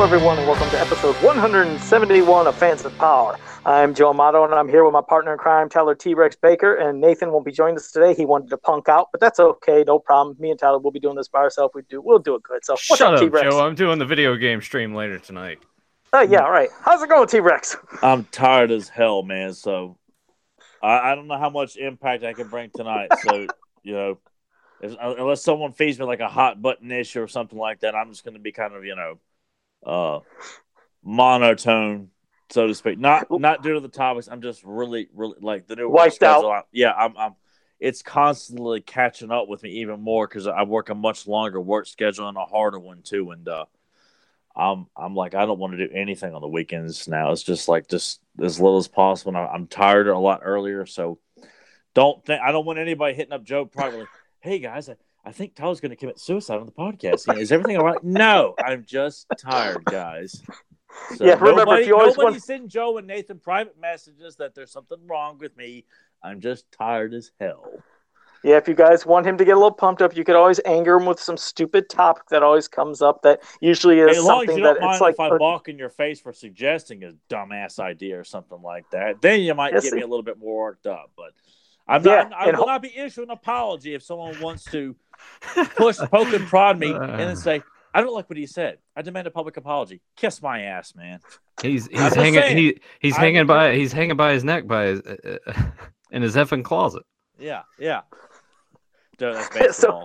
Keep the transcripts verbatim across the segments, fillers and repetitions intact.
Hello, everyone, and welcome to episode one seventy-one of Fans of Power. I'm Joe Amato, and I'm here with my partner in crime, Tyler T-Rex Baker, and Nathan won't be joining us today. He wanted to punk out, but that's okay, no problem. Me and Tyler will be doing this by ourselves. We do, we'll do it good. So, what's Shut up, up, T-Rex? Joe. I'm doing the video game stream later tonight. Oh, yeah, all right. How's it going, T-Rex? I'm tired as hell, man. So I, I don't know how much impact I can bring tonight. So you know, if, unless someone feeds me like a hot button issue or something like that, I'm just going to be kind of you know, uh, monotone, so to speak. Not not due to the topics. I'm just really, really like the new Wiped schedule. out. Yeah, I'm. I'm. It's constantly catching up with me even more because I work a much longer work schedule and a harder one too, and uh. I'm I'm like I don't want to do anything on the weekends now. It's just like just as little as possible. And I'm tired a lot earlier, so don't think I don't want anybody hitting up Joe privately. Hey guys, I, I think Tyler's going to commit suicide on the podcast. Is everything all right? No, I'm just tired, guys. So yeah, remember nobody, if you always nobody want... send Joe and Nathan private messages that there's something wrong with me. I'm just tired as hell. Yeah, if you guys want him to get a little pumped up, you could always anger him with some stupid topic that always comes up that usually is hey, as long something as you that don't mind it's like if I balk in your face for suggesting a dumbass idea or something like that, then you might yes, get me a little bit more worked up. But I'm yeah, not. I will ho- not be issuing an apology if someone wants to push, poke, and prod me, and then say, "I don't like what he said. I demand a public apology." Kiss my ass, man. He's he's hanging saying, he he's I'm hanging by agree. he's hanging by his neck by his uh, in his effing closet. Yeah, yeah. Dude, that's basketball.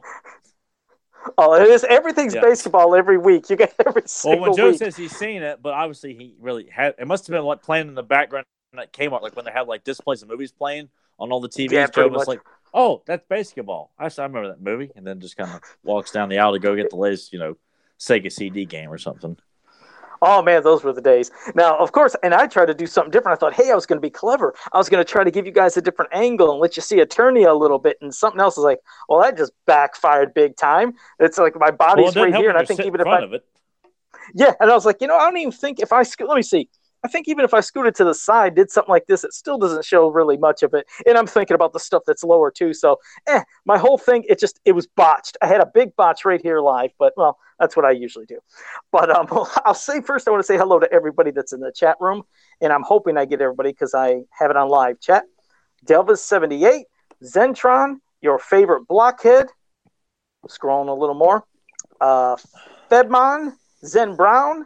So, oh, it is. Everything's yeah. basketball every week. You get every single Well, when Joe week. says he's seen it, but obviously he really had. It must have been like playing in the background that came up, like when they had like displays of movies playing on all the T Vs. Yeah, Joe was much. like, "Oh, that's basketball." I I remember that movie, and then just kind of walks down the aisle to go get the latest, you know, Sega C D game or something. Oh, man, those were the days. Now, of course, and I tried to do something different. I thought, hey, I was going to be clever. I was going to try to give you guys a different angle and let you see Eternia a little bit. And something else is like, well, that just backfired big time. It's like my body's well, right here. And I think even if I. Of it. Yeah. And I was like, you know, I don't even think if I. Let me see. I think even if I scooted to the side, did something like this, it still doesn't show really much of it. And I'm thinking about the stuff that's lower too. So, eh, my whole thing, it just, it was botched. I had a big botch right here live, but well, that's what I usually do. But um, I'll say first, I want to say hello to everybody that's in the chat room. And I'm hoping I get everybody because I have it on live chat. Delvis seventy-eight, Zentron, your favorite blockhead. Scrolling a little more. Uh, Fedmon, Zen Brown.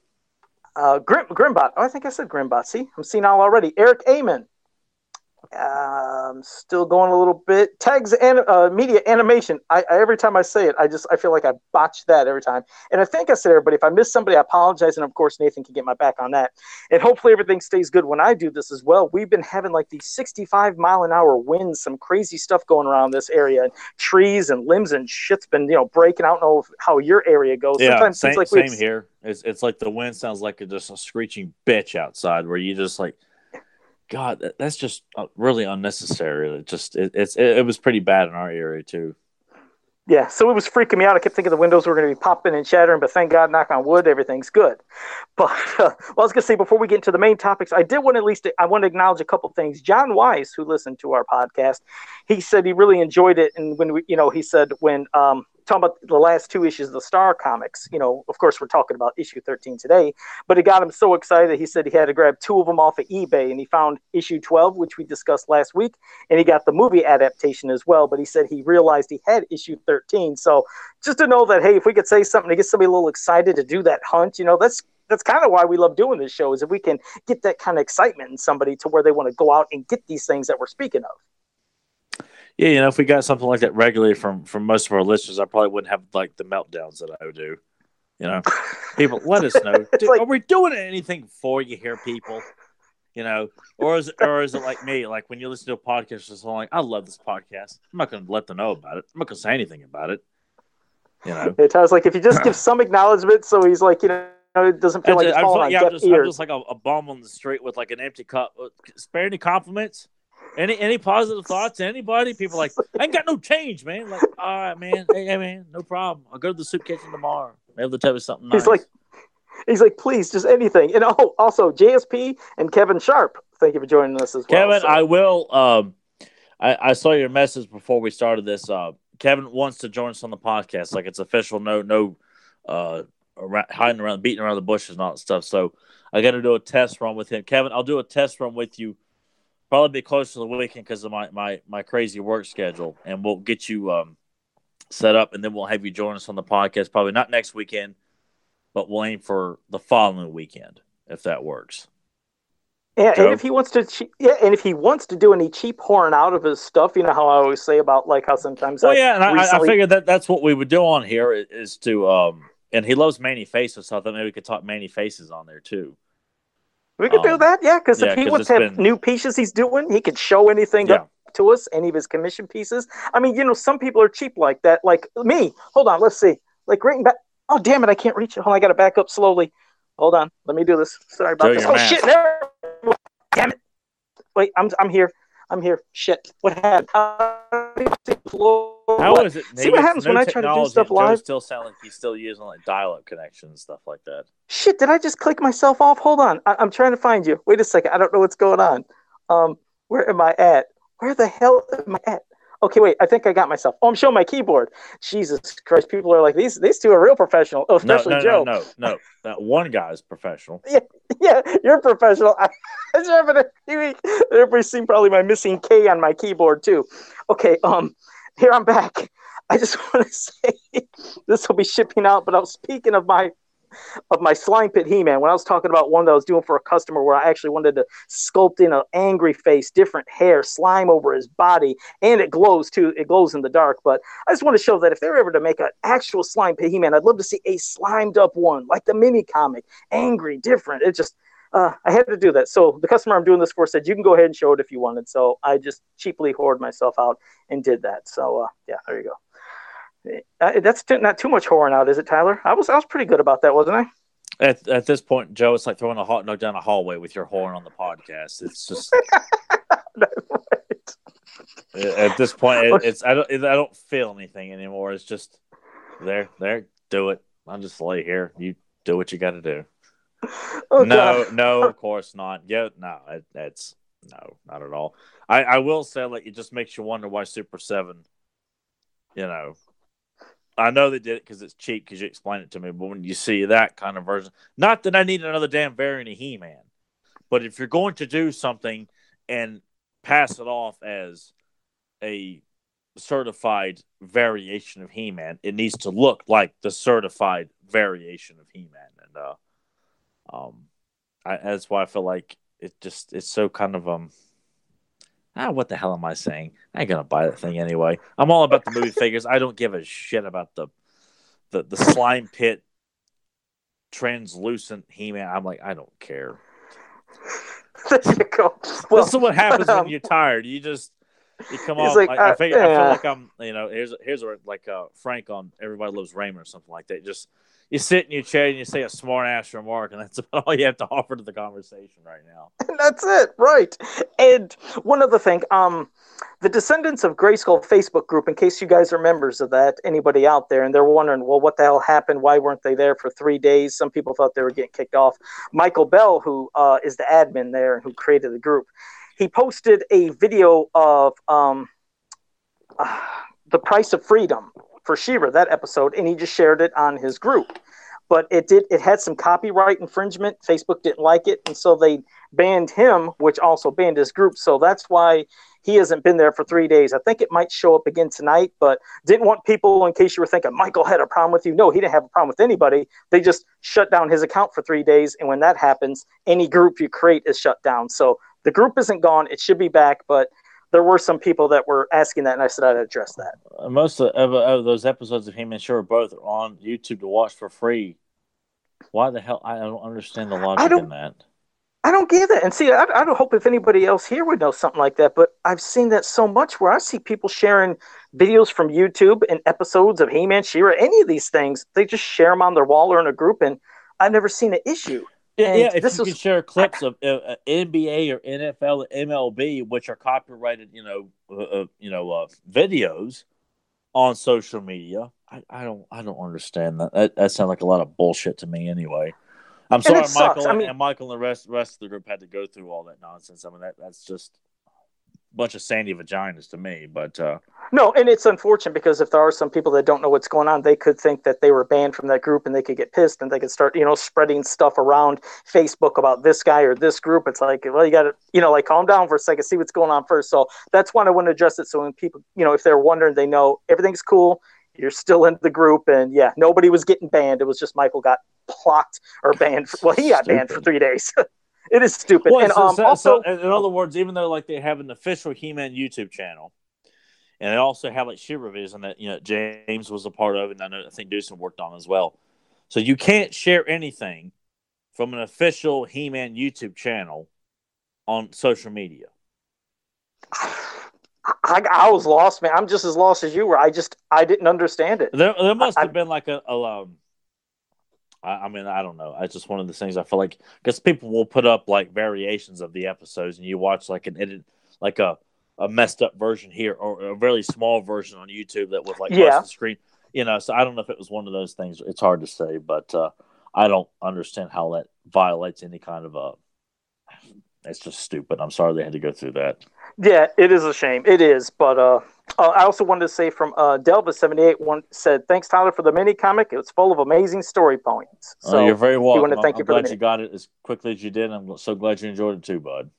Uh, Grim, Grimbot. Oh, I think I said Grimbot. See, I'm seeing all already. Eric Amen. Um, still going a little bit. Tags and uh, media animation. I, I every time I say it, I just I feel like I botched that every time. And I think I said everybody. If I miss somebody, I apologize. And of course, Nathan can get my back on that. And hopefully everything stays good when I do this as well. We've been having like these sixty-five mile an hour winds, some crazy stuff going around this area, and trees and limbs and shit's been you know breaking. I don't know how your area goes. Yeah, Sometimes same, it's like same here. It's it's like the wind sounds like a, just a screeching bitch outside, where you just like. God, that's just really unnecessary. It just it, it's it, it was pretty bad in our area too. Yeah, so it was freaking me out. I kept thinking the windows were going to be popping and shattering, but thank God, knock on wood, everything's good. But uh, well, I was going to say before we get into the main topics, I did want to at least I want to acknowledge a couple things. John Weiss, who listened to our podcast, he said he really enjoyed it, and when we, you know, he said when um. talking about the last two issues of the Star Comics, you know, of course, we're talking about issue thirteen today, but it got him so excited that he said he had to grab two of them off of eBay, and he found issue twelve, which we discussed last week, and he got the movie adaptation as well, but he said he realized he had issue thirteen. So just to know that, hey, if we could say something to get somebody a little excited to do that hunt, you know, that's that's kind of why we love doing this show, is if we can get that kind of excitement in somebody to where they want to go out and get these things that we're speaking of. Yeah, you know, if we got something like that regularly from, from most of our listeners, I probably wouldn't have like the meltdowns that I would do. You know, people let us know. Dude, like, are we doing anything for you here, people? You know, or is or is it like me? Like when you listen to a podcast, it's like, I love this podcast. I'm not going to let them know about it. I'm not going to say anything about it. You know, it was like if you just give some acknowledgement, so he's like, you know, it doesn't feel like just, it's falling on yeah, deaf I'm just, ears. I'm just like a, a bum on the street with like an empty cup. Spare any compliments? Any any positive thoughts to anybody? People are like, I ain't got no change, man. Like, all right, man. Hey, hey, man, no problem. I'll go to the soup kitchen tomorrow. Maybe they'll tell me something nice. He's like, he's like, please, just anything. And oh, also J S P and Kevin Sharp. Thank you for joining us as well. Kevin, so. I will. Um, I, I saw your message before we started this. Uh, Kevin wants to join us on the podcast. Like it's official. No, no, uh, around, hiding around, beating around the bushes and all that stuff. So I got to do a test run with him. Kevin, I'll do a test run with you. Probably be closer to the weekend because of my, my, my crazy work schedule, and we'll get you um, set up, and then we'll have you join us on the podcast. Probably not next weekend, but we'll aim for the following weekend if that works. Yeah, Joe? and if he wants to, che- yeah, and if he wants to do any cheap horn out of his stuff, you know how I always say about like how sometimes. Well, I yeah, and I, recently... I figured that that's what we would do on here is, is to, um, and he loves Manny Faces, so I thought maybe we could talk Manny Faces on there too. We could um, do that, yeah, because yeah, if he wants to have been... new pieces he's doing, he could show anything yeah. up to us, any of his commission pieces. I mean, you know, some people are cheap like that. Like me. Hold on, let's see. Like right in back. Oh, damn it, I can't reach it. Hold on, I got to back up slowly. Hold on, let me do this. Sorry about Joe, this. Oh mask. Shit! Never... Damn it! Wait, I'm I'm here. I'm here. Shit! What happened? Uh, How is it? See what happens when I try to do stuff live? Joe still sound like he's still using like dial-up connections and stuff like that. Shit! Did I just click myself off? Hold on, I- I'm trying to find you. Wait a second. I don't know what's going on. Um, where am I at? Where the hell am I at? Okay, wait. I think I got myself. Oh, I'm showing my keyboard. Jesus Christ! People are like these. These two are real professional. Oh, especially no, no, Joe. No, no, no. That one guy's professional. Yeah, yeah. You're professional. I, everybody's seen probably my missing K on my keyboard too. Okay. Um, here I'm back. I just want to say this will be shipping out. But I was speaking of my. Of my slime pit He-Man, when I was talking about one that I was doing for a customer where I actually wanted to sculpt in an angry face, different hair, slime over his body, and it glows too. It glows in the dark. But I just want to show that if they're ever to make an actual slime pit He-Man, I'd love to see a slimed up one, like the mini comic, angry, different. It just, uh, I had to do that. So the customer I'm doing this for said, you can go ahead and show it if you wanted. So I just cheaply hoarded myself out and did that. So uh, yeah, there you go. Uh, that's too, not too much whoring out, is it, Tyler? I was I was pretty good about that, wasn't I? At at this point, Joe, it's like throwing a hot dog down a hallway with your whoring on the podcast. It's just right. At this point, it, it's I don't I don't feel anything anymore. It's just there, there, do it. I'll just lay here. You do what you got to do. Oh, no, God. no, of course not. Yeah, no, it, it's no, not at all. I, I will say, like, it just makes you wonder why Super Seven, you know. I know they did it because it's cheap because you explained it to me, but when you see that kind of version, not that I need another damn variant of He-Man, but if you're going to do something and pass it off as a certified variation of He-Man, it needs to look like the certified variation of He-Man, and uh, um, I, that's why I feel like it just it's so kind of um. Ah, what the hell am I saying? I ain't gonna buy that thing anyway. I'm all about the movie figures. I don't give a shit about the the, the slime pit translucent He-Man. I'm like, I don't care. There you go. Well, this is what happens but, um, when you're tired. You just you come off. Like, I, uh, I, figure, yeah. I feel like I'm. You know, here's here's where like uh, Frank on Everybody Loves Raymond or something like that. Just you sit in your chair and you say a smart ass remark, and that's about all you have to offer to the conversation right now. And that's it, right? And one other thing, um, the Descendants of Grayskull Facebook group, in case you guys are members of that, anybody out there, and they're wondering, well, what the hell happened? Why weren't they there for three days? Some people thought they were getting kicked off. Michael Bell, who uh, is the admin there and who created the group, he posted a video of um, uh, the price of freedom for She-Ra, that episode, and he just shared it on his group. But it did it had some copyright infringement. Facebook didn't like it, and so they banned him, which also banned his group. So that's why he hasn't been there for three days. I think it might show up again tonight, but didn't want people, in case you were thinking Michael had a problem with you. No, he didn't have a problem with anybody. They just shut down his account for three days, and when that happens, any group you create is shut down. So the group isn't gone. It should be back, but there were some people that were asking that, and I said I'd address that. Most of, of, of those episodes of He-Man Show are both on YouTube to watch for free. Why the hell? I don't understand the logic in that. I don't get it. And see, I, I don't hope if anybody else here would know something like that, but I've seen that so much where I see people sharing videos from YouTube and episodes of He-Man, She-Ra, any of these things. They just share them on their wall or in a group, and I've never seen an issue. Yeah, and yeah if this you was, can share clips of uh, N B A or N F L or M L B, which are copyrighted, you know, uh, uh, you know, uh, videos on social media, I, I don't, I don't understand that. That, that sounds like a lot of bullshit to me, anyway. I'm sorry, Michael, I mean, and Michael and the rest, rest of the group had to go through all that nonsense. I mean, that that's just a bunch of sandy vaginas to me. But uh, No, and it's unfortunate because if there are some people that don't know what's going on, they could think that they were banned from that group and they could get pissed and they could start, you know, spreading stuff around Facebook about this guy or this group. It's like, well, you got to, you know, like calm down for a second, see what's going on first. So that's why I want to address it. So when people, you know, if they're wondering, they know everything's cool. You're still in the group, and yeah, nobody was getting banned. It was just Michael got blocked or banned. For, well, he got stupid. banned for three days. It is stupid. Well, and so, um, so, also, so, in other words, even though like they have an official He-Man YouTube channel. And they also have like Shit Revision that, you know, James was a part of, and I know I think Deucin worked on as well. So you can't share anything from an official He-Man YouTube channel on social media. I, I was lost, man. I'm just as lost as you were. I just I didn't understand it. There, there must I, have been like a, a um, I, I mean, I don't know. It's just one of the things I feel like because people will put up like variations of the episodes, and you watch like an edit, like a. a messed up version here or a very small version on YouTube that was like yeah. the screen, you know, so I don't know if it was one of those things. It's hard to say, but uh, I don't understand how that violates any kind of a, it's just stupid. I'm sorry they had to go through that. Yeah, it is a shame. It is. But uh, uh, I also wanted to say from uh, Delva seventy-eight one said, thanks, Tyler, for the mini comic. It was full of amazing story points. So oh, you're very welcome. Want to thank I'm, you I'm for glad you got it as quickly as you did. I'm so glad you enjoyed it too, bud.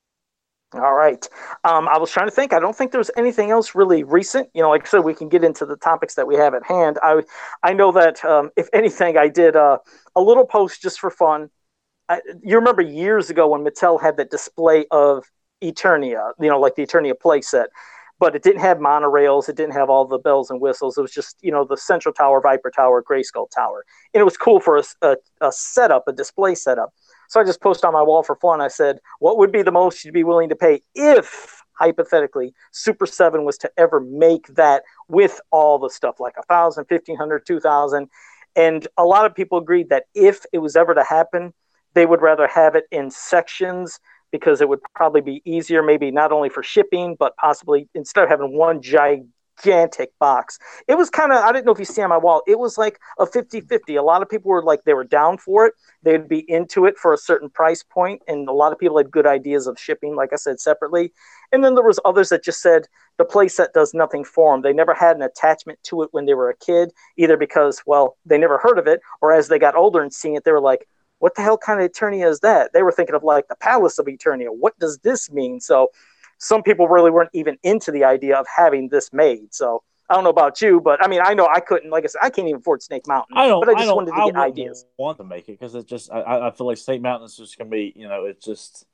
All right. Um, I was trying to think. I don't think there was anything else really recent. You know, like I said, we can get into the topics that we have at hand. I I know that um, if anything, I did uh, a little post just for fun. I, you remember years ago when Mattel had that display of Eternia, you know, like the Eternia playset, but it didn't have monorails. It didn't have all the bells and whistles. It was just, you know, the Central Tower, Viper Tower, Grayskull Tower. And it was cool for a, a, a setup, a display setup. So I just posted on my wall for fun. I said, what would be the most you'd be willing to pay if, hypothetically, Super seven was to ever make that with all the stuff, like one thousand, fifteen hundred, two thousand. And a lot of people agreed that if it was ever to happen, they would rather have it in sections because it would probably be easier, maybe not only for shipping, but possibly instead of having one gigantic box. It was kind of, I didn't know if you see on my wall, it was like a fifty-fifty. A lot of people were like, they were down for it. They'd be into it for a certain price point, and a lot of people had good ideas of shipping, like I said, separately. And then there was others that just said the playset does nothing for them. They never had an attachment to it when they were a kid, either because, well, they never heard of it, or as they got older and seeing it, they were like, what the hell kind of Eternia is that? They were thinking of like the Palace of Eternia. What does this mean? So some people really weren't even into the idea of having this made. So I don't know about you, but I mean, I know I couldn't, like I said, I can't even afford Snake Mountain. I don't, but I just I don't, wanted to I get ideas. want to make it because it's just, I, I feel like Snake Mountain is just going to be, you know, it's just,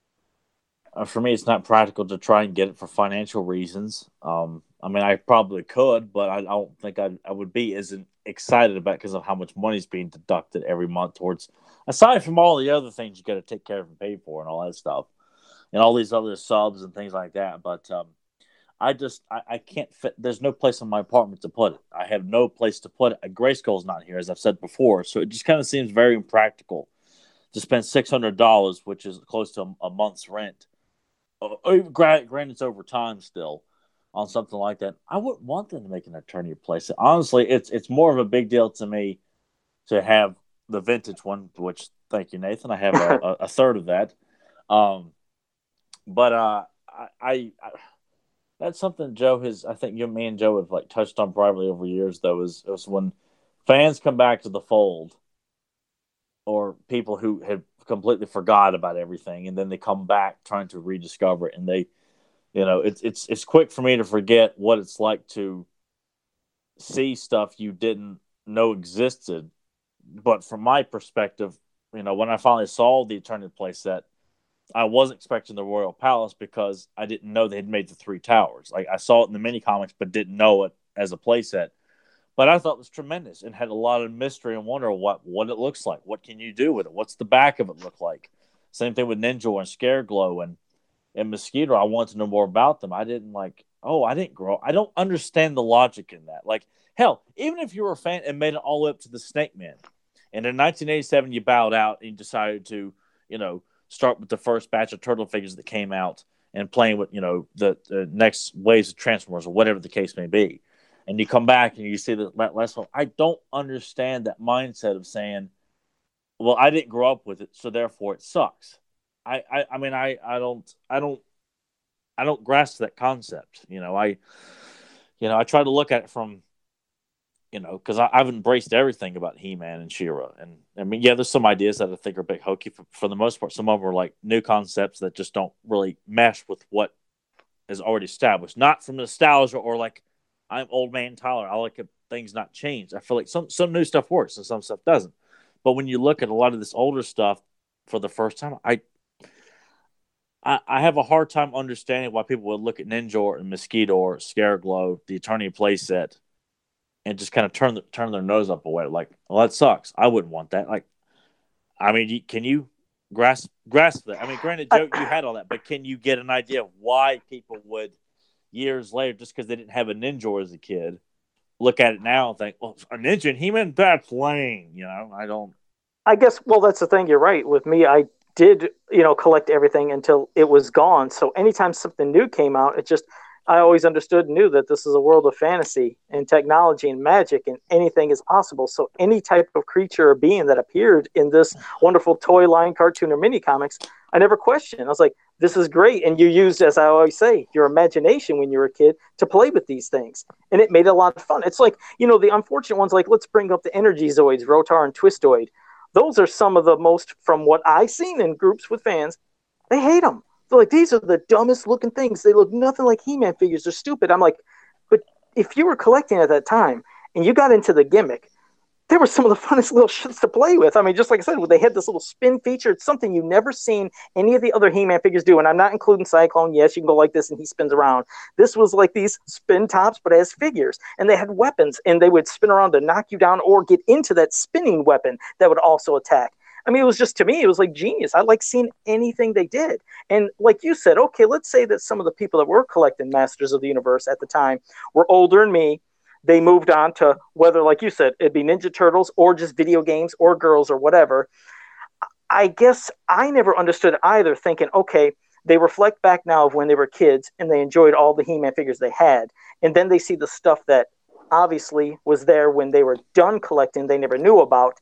uh, for me, it's not practical to try and get it for financial reasons. Um, I mean, I probably could, but I, I don't think I'd, I would be as excited about because of how much money is being deducted every month towards, aside from all the other things you got to take care of and pay for and all that stuff, and all these other subs and things like that. But um, I just, I, I can't fit. There's no place in my apartment to put it. I have no place to put it. A Grayskull's not here, as I've said before, so it just kind of seems very impractical to spend six hundred dollars, which is close to a, a month's rent. Uh, granted, it's over time still on something like that. I wouldn't want them to make an Eternia place. Honestly, it's it's more of a big deal to me to have the vintage one, which, thank you, Nathan. I have a, a, a third of that. Um, but uh, I, I, I that's something Joe has, I think you, me and Joe have like touched on privately over years, though, is, is when fans come back to the fold or people who have completely forgot about everything, and then they come back trying to rediscover it, and they, you know, it's it's it's quick for me to forget what it's like to see stuff you didn't know existed. But from my perspective, you know, when I finally saw the Eternia playset, I wasn't expecting the Royal Palace because I didn't know they had made the three towers. Like, I saw it in the mini comics, but didn't know it as a playset. But I thought it was tremendous and had a lot of mystery and wonder what, what it looks like. What can you do with it? What's the back of it look like? Same thing with Ninja and Scareglow and, and Mosquito. I wanted to know more about them. I didn't like, oh, I didn't grow. I don't understand the logic in that. Like, hell, even if you were a fan and made it all the way up to the Snake Man, and in nineteen eighty-seven you bowed out and you decided to, you know, start with the first batch of turtle figures that came out and playing with, you know, the, the next waves of Transformers or whatever the case may be. And you come back and you see that last one. I don't understand that mindset of saying, well, I didn't grow up with it, so therefore it sucks. I, I, I mean, I, I don't, I don't, I don't grasp that concept. You know, I, you know, I try to look at it from, you know, because I've embraced everything about He-Man and She-Ra. And I mean, yeah, there's some ideas that I think are a bit hokey. For, for the most part, some of them are like new concepts that just don't really mesh with what is already established. Not from nostalgia or like, I'm old man Tyler, I like it, things not changed. I feel like some, some new stuff works and some stuff doesn't. But when you look at a lot of this older stuff for the first time, I I, I have a hard time understanding why people would look at Ninja and Mosquito or Scareglow, the Eternia playset, and just kind of turn the, turn their nose up away. Like, well, that sucks. I wouldn't want that. Like, I mean, can you grasp grasp that? I mean, granted, Joe, you had all that, but can you get an idea of why people would, years later, just because they didn't have a Ninja as a kid, look at it now and think, well, a Ninja and He-Man, that's lame. You know, I don't. I guess, well, that's the thing. You're right. With me, I did, you know, collect everything until it was gone. So anytime something new came out, it just, I always understood and knew that this is a world of fantasy and technology and magic and anything is possible. So any type of creature or being that appeared in this wonderful toy line, cartoon, or mini comics, I never questioned. I was like, this is great. And you used, as I always say, your imagination when you were a kid to play with these things. And it made it a lot of fun. It's like, you know, the unfortunate ones, like let's bring up the Energy Zoids, Rotar and Twistoid. Those are some of the most, from what I've seen in groups with fans, they hate them. They're like, these are the dumbest looking things. They look nothing like He-Man figures. They're stupid. I'm like, but if you were collecting at that time and you got into the gimmick, they were some of the funnest little shits to play with. I mean, just like I said, they had this little spin feature. It's something you've never seen any of the other He-Man figures do. And I'm not including Cyclone. Yes, you can go like this and he spins around. This was like these spin tops, but as figures. And they had weapons, and they would spin around to knock you down or get into that spinning weapon that would also attack. I mean, it was just, to me, it was like genius. I like seeing anything they did. And like you said, okay, let's say that some of the people that were collecting Masters of the Universe at the time were older than me. They moved on to whether, like you said, it'd be Ninja Turtles or just video games or girls or whatever. I guess I never understood either, thinking, okay, they reflect back now of when they were kids and they enjoyed all the He-Man figures they had. And then they see the stuff that obviously was there when they were done collecting they never knew about.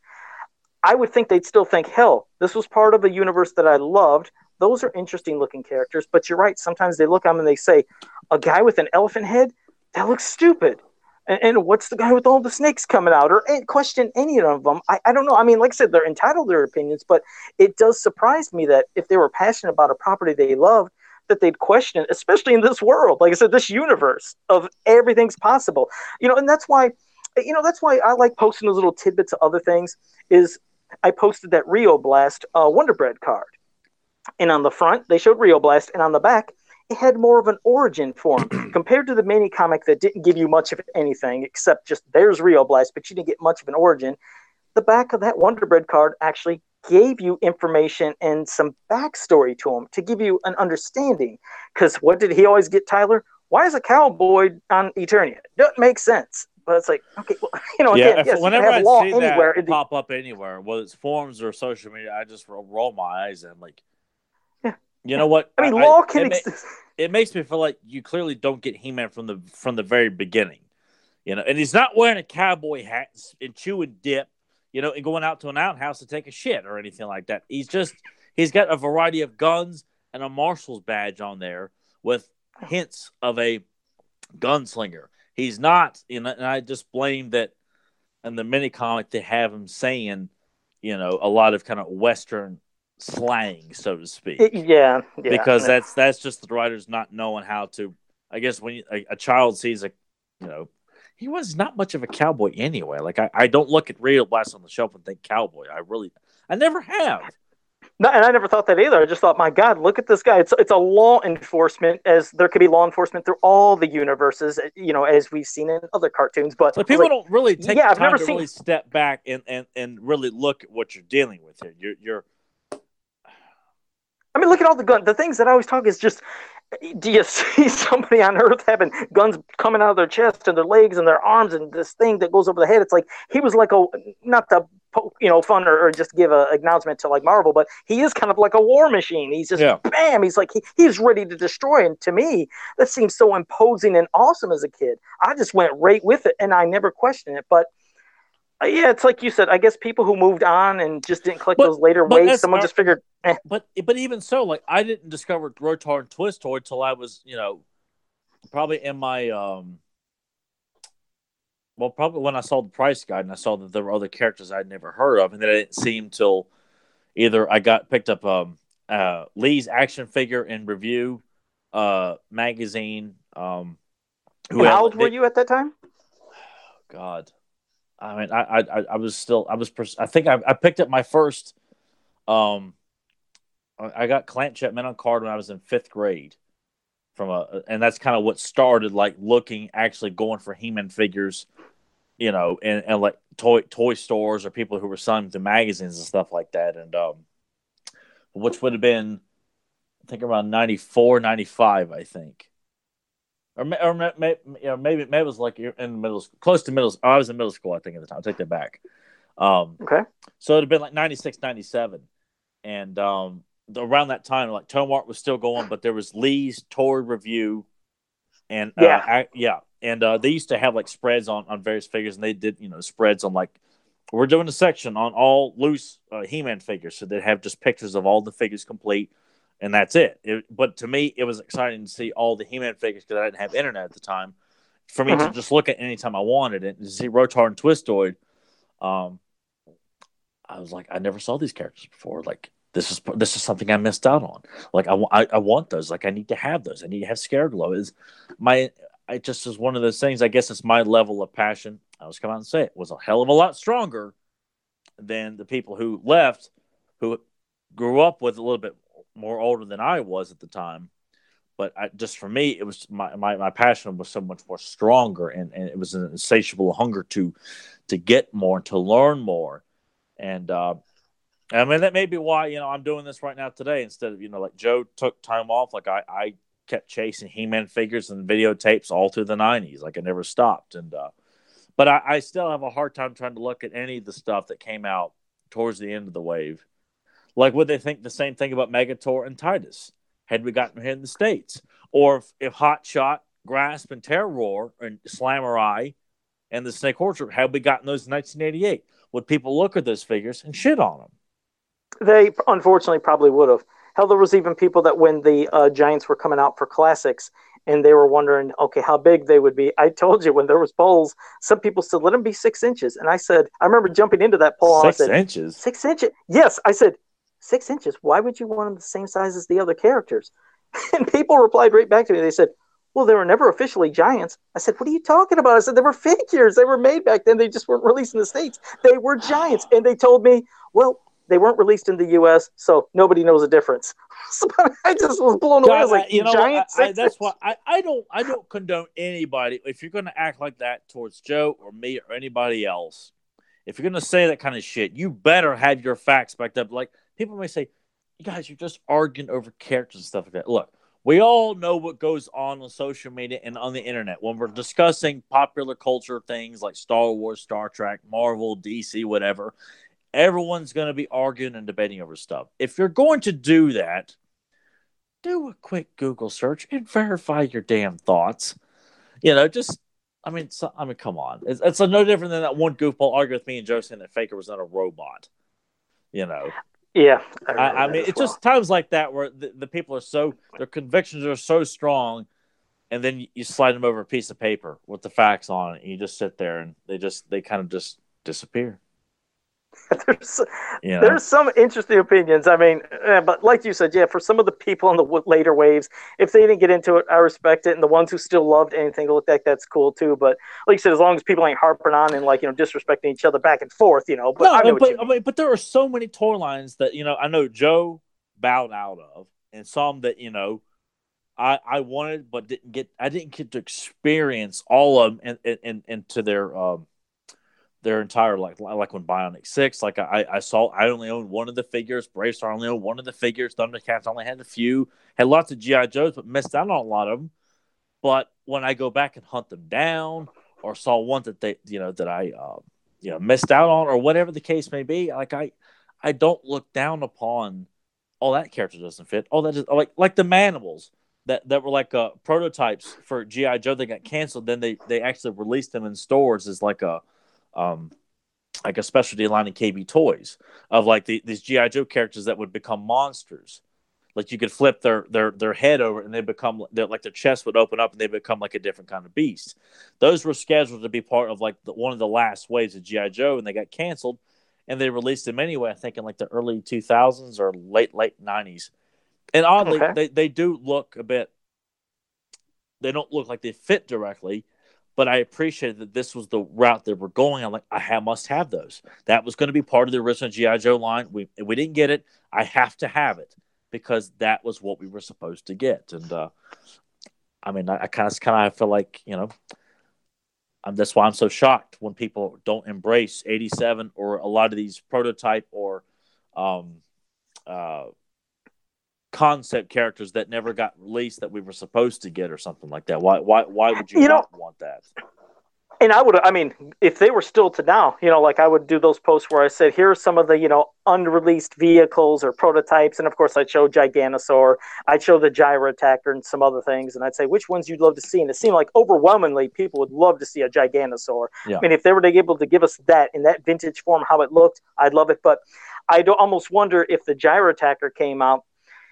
I would think they'd still think, hell, this was part of a universe that I loved. Those are interesting looking characters. But you're right. Sometimes they look at them and they say, a guy with an elephant head? That looks stupid. And, and what's the guy with all the snakes coming out? Or question any of them. I, I don't know. I mean, like I said, they're entitled to their opinions, but it does surprise me that if they were passionate about a property they loved, that they'd question it, especially in this world. Like I said, this universe of everything's possible. You know, and that's why, you know, that's why I like posting those little tidbits of other things is I posted that Rio Blast uh, Wonder Bread card. And on the front, they showed Rio Blast, and on the back, it had more of an origin for him compared to the mini comic that didn't give you much of anything except just there's Rio Blast, but you didn't get much of an origin. The back of that Wonder Bread card actually gave you information and some backstory to him to give you an understanding. Because what did he always get, Tyler? Why is a cowboy on Eternia? Doesn't make sense. But it's like, okay, well, you know, yeah, again, if, yes, whenever I I see anywhere, that pop up anywhere, whether it's forums or social media, I just roll, roll my eyes and I'm like, yeah, you yeah. know what? I mean, I, law can it, exist. It makes me feel like you clearly don't get He-Man from the from the very beginning, you know. And he's not wearing a cowboy hat and chewing dip, you know, and going out to an outhouse to take a shit or anything like that. He's just he's got a variety of guns and a marshal's badge on there with hints of a gunslinger. He's not, you know, and I just blame that in the mini comic they have him saying, you know, a lot of kind of Western slang, so to speak. It, yeah, yeah, because yeah. that's that's just the writers not knowing how to. I guess when you, a, a child sees a, you know, he was not much of a cowboy anyway. Like I, I don't look at Rio Blast on the shelf and think cowboy. I really, I never have. No, and I never thought that either. I just thought, my God, look at this guy. It's it's a law enforcement, as there could be law enforcement through all the universes, you know, as we've seen in other cartoons. But so people like, don't really take yeah, the I've time never to seen... really step back and, and, and really look at what you're dealing with here. You're you're. I mean, look at all the guns. The things that I always talk is just, do you see somebody on Earth having guns coming out of their chest and their legs and their arms and this thing that goes over the head? It's like he was like a, not the, you know, fun or, or just give an acknowledgement to like Marvel, but he is kind of like a war machine. He's just, yeah. bam, he's like, he, he's ready to destroy. And to me, that seems so imposing and awesome as a kid. I just went right with it and I never questioned it. But yeah, it's like you said. I guess people who moved on and just didn't collect but, those later waves, someone our, just figured. Eh. But but even so, like I didn't discover Rotar and Twistoid till I was, you know, probably in my um well, probably when I saw the price guide and I saw that there were other characters I'd never heard of, and then I didn't see him till either I got picked up um, uh, Lee's action figure in review uh, magazine. Um, who and how old were you at that time? God, I mean, I I, I was still I was I think I, I picked up my first. Um, I got Clamp Chapman on card when I was in fifth grade. From a, and that's kind of what started like looking, actually going for He-Man figures, you know, and, and like toy toy stores or people who were selling the magazines and stuff like that. And um, which would have been, I think around ninety-four, ninety-five, I think, or or maybe you know, maybe maybe it was like in the middle, close to middle. Oh, I was in middle school, I think, at the time. I'll take that back. Um, okay, so it'd have been like ninety-six, ninety-seven, and um. Around that time, like Tomart was still going, but there was Lee's toy review, and uh, yeah, I, yeah, and uh, they used to have like spreads on, on various figures, and they did you know spreads on like we're doing a section on all loose uh, He-Man figures, so they'd have just pictures of all the figures complete, and that's it. it but to me, it was exciting to see all the He-Man figures because I didn't have internet at the time. For me mm-hmm. to just look at anytime I wanted it and to see Rotar and Twistoid, um, I was like, I never saw these characters before, like. This is this is something I missed out on. Like I, I, I want those. Like I need to have those. I need to have Scareglow. Is my I just is one of those things. I guess it's my level of passion. I'll just come out and say it was a hell of a lot stronger than the people who left, who grew up with a little bit more older than I was at the time. But I, just for me, it was my, my, my passion was so much more stronger, and, and it was an insatiable hunger to to get more, to learn more, and. Uh, I mean, that may be why, you know, I'm doing this right now today instead of, you know, like Joe took time off. Like I, I kept chasing He-Man figures and videotapes all through the nineties. Like I never stopped. And, uh, but I, I still have a hard time trying to look at any of the stuff that came out towards the end of the wave. Like, would they think the same thing about Megator and Titus had we gotten here in the States? Or if, if Hot Shot, Grasp, and Terror and Slammerai and the Snake Orchard, had we gotten those in nineteen eighty-eight? Would people look at those figures and shit on them? They unfortunately probably would have. Hell, there was even people that when the uh, Giants were coming out for classics and they were wondering, okay, how big they would be. I told you when there was polls, some people said, let them be six inches. And I said, I remember jumping into that poll. Six I said, inches? Six inches? Yes. I said, six inches. Why would you want them the same size as the other characters? And people replied right back to me. They said, well, they were never officially Giants. I said, what are you talking about? I said, they were figures. They were made back then. They just weren't released in the States. They were Giants. And they told me, well, they weren't released in the U S, so nobody knows the difference. So I just was blown away. I was like, you know, Giant I, I, that's why I, I don't I don't condone anybody. If you're going to act like that towards Joe or me or anybody else, if you're going to say that kind of shit, you better have your facts backed up. Like people may say, you guys, you're just arguing over characters and stuff like that. Look, we all know what goes on on social media and on the internet when we're discussing popular culture things like Star Wars, Star Trek, Marvel, D C, whatever. Everyone's going to be arguing and debating over stuff. If you're going to do that, do a quick Google search and verify your damn thoughts. You know, just, I mean, so, I mean, come on. It's, it's no different than that one goofball arguing with me and Joe saying that Faker was not a robot. You know? Yeah. I, I, I mean, it's well. just times like that where the, the people are so, their convictions are so strong, and then you, you slide them over a piece of paper with the facts on it, and you just sit there and they just, they kind of just disappear. there's, yeah. there's some interesting opinions. I mean, uh, but like you said, yeah, for some of the people in the w- later waves, if they didn't get into it, I respect it. And the ones who still loved anything to look like, that's cool too. But like you said, as long as people ain't harping on and like, you know, disrespecting each other back and forth, you know, but no, I know but, what you mean. I mean, but there are so many toy lines that, you know, I know Joe bowed out of, and some that, you know, I, I wanted, but didn't get, I didn't get to experience all of them and, and, and, and to their, um, their entire, like like when Bionic six, like I, I saw, I only owned one of the figures. Bravestar only owned one of the figures. Thundercats only had a few. Had lots of G I. Joes, but missed out on a lot of them. But when I go back and hunt them down, or saw one that they, you know, that I, uh, you know, missed out on, or whatever the case may be, like I, I don't look down upon. Oh, that character doesn't fit. Oh, that is like like the Manimals that, that were like uh, prototypes for G I. Joe. They got canceled. Then they they actually released them in stores as like a Um, like a specialty line in K B Toys of like the, these G I. Joe characters that would become monsters. Like you could flip their their their head over and they become like their chest would open up and they become like a different kind of beast. Those were scheduled to be part of like the, one of the last waves of G I. Joe, and they got canceled, and they released them anyway. I think in like the early two thousands or late late nineties. And oddly, okay. they they do look a bit. They don't look like they fit directly, but I appreciated that this was the route they were going. I'm like, I have, must have those. That was going to be part of the original G I. Joe line. We we didn't get it. I have to have it. Because that was what we were supposed to get, and uh, I mean, I kind of, kind of feel like you know, um, that's why I'm so shocked when people don't embrace eighty-seven or a lot of these prototype or um, uh, concept characters that never got released that we were supposed to get or something like that. Why, why, why would you, you not know, want that? And I would, I mean, if they were still to now, you know, like I would do those posts where I said, here are some of the, you know, unreleased vehicles or prototypes. And of course, I'd show Giganosaur, I'd show the Gyro Attacker and some other things. And I'd say, which ones you'd love to see? And it seemed like overwhelmingly people would love to see a Giganosaur. Yeah. I mean, if they were to be able to give us that in that vintage form, how it looked, I'd love it. But I do almost wonder if the Gyro Attacker came out.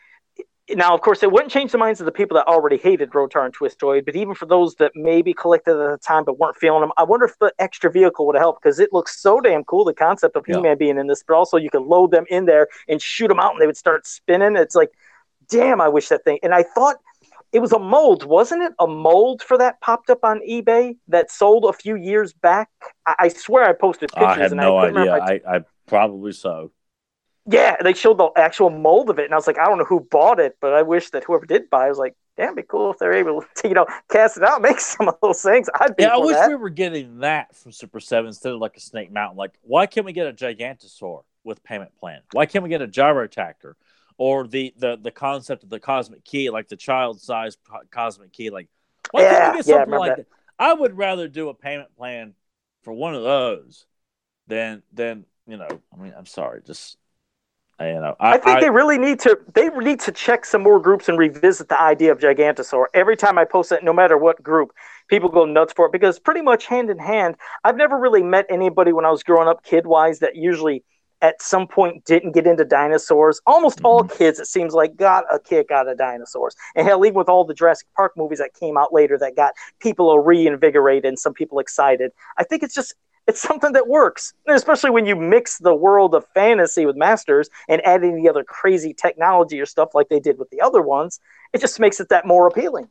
Now, of course, it wouldn't change the minds of the people that already hated Rotar and Twistoid, but even for those that maybe collected at the time but weren't feeling them, I wonder if the extra vehicle would have helped, because it looks so damn cool, the concept of yeah. He-Man being in this, but also you could load them in there and shoot them out and they would start spinning. It's like, damn, I wish that thing. And I thought it was a mold, wasn't it? A mold for that popped up on eBay that sold a few years back? I, I swear I posted pictures. I have and no I idea. I, t- I, I probably so. Yeah, they showed the actual mold of it, and I was like, I don't know who bought it, but I wish that whoever did buy it was like, damn, it'd be cool if they're able to, you know, cast it out and make some of those things. I'd be yeah, for I wish that. we were getting that from Super seven instead of like a Snake Mountain. Like, why can't we get a Gigantosaur with payment plan? Why can't we get a Gyro Attacker? Or the, the, the concept of the Cosmic Key, like the child-sized Cosmic Key. Like, why yeah, can't we get something yeah, like that. that? I would rather do a payment plan for one of those than, than you know, I mean, I'm sorry, just... You know, I, I think I, they really need to they need to check some more groups and revisit the idea of Gigantosaur. Every time I post it, no matter what group, people go nuts for it, because pretty much hand in hand, I've never really met anybody when I was growing up kid-wise that usually at some point didn't get into dinosaurs. Almost mm-hmm. all kids, it seems like, got a kick out of dinosaurs. And hell, even with all the Jurassic Park movies that came out later that got people reinvigorated and some people excited, I think it's just... it's something that works, and especially when you mix the world of fantasy with Masters and add any other crazy technology or stuff like they did with the other ones. It just makes it that more appealing.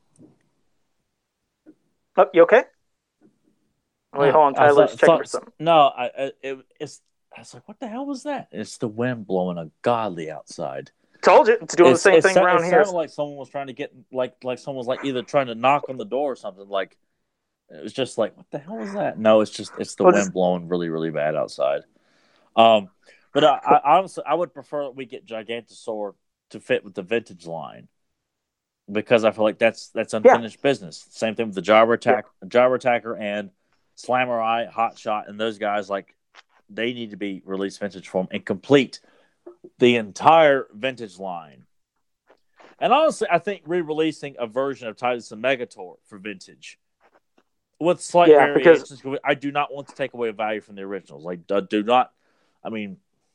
Oh, you okay? Wait, no, hold on, Tyler's checking for something. No, I, it, it's. I was like, what the hell was that? It's the wind blowing ungodly outside. Told you, it's doing it's, the same it's, thing it around it here. It sounded like someone was trying to get, like, like someone was like either trying to knock on the door or something. Like, it was just like, what the hell is that? No, it's just it's the well, wind just... blowing really, really bad outside. Um, but I, I honestly, I would prefer that we get Gigantosaur to fit with the vintage line, because I feel like that's that's unfinished yeah. business. Same thing with the Gyro Attack, yeah. Gyro Attacker and Slammer-I, Hot Shot, and those guys. Like, they need to be released vintage form and complete the entire vintage line. And honestly, I think re-releasing a version of Titus and Megator for vintage, with slight yeah, variations, because... I do not want to take away value from the originals. Like, do not. I mean,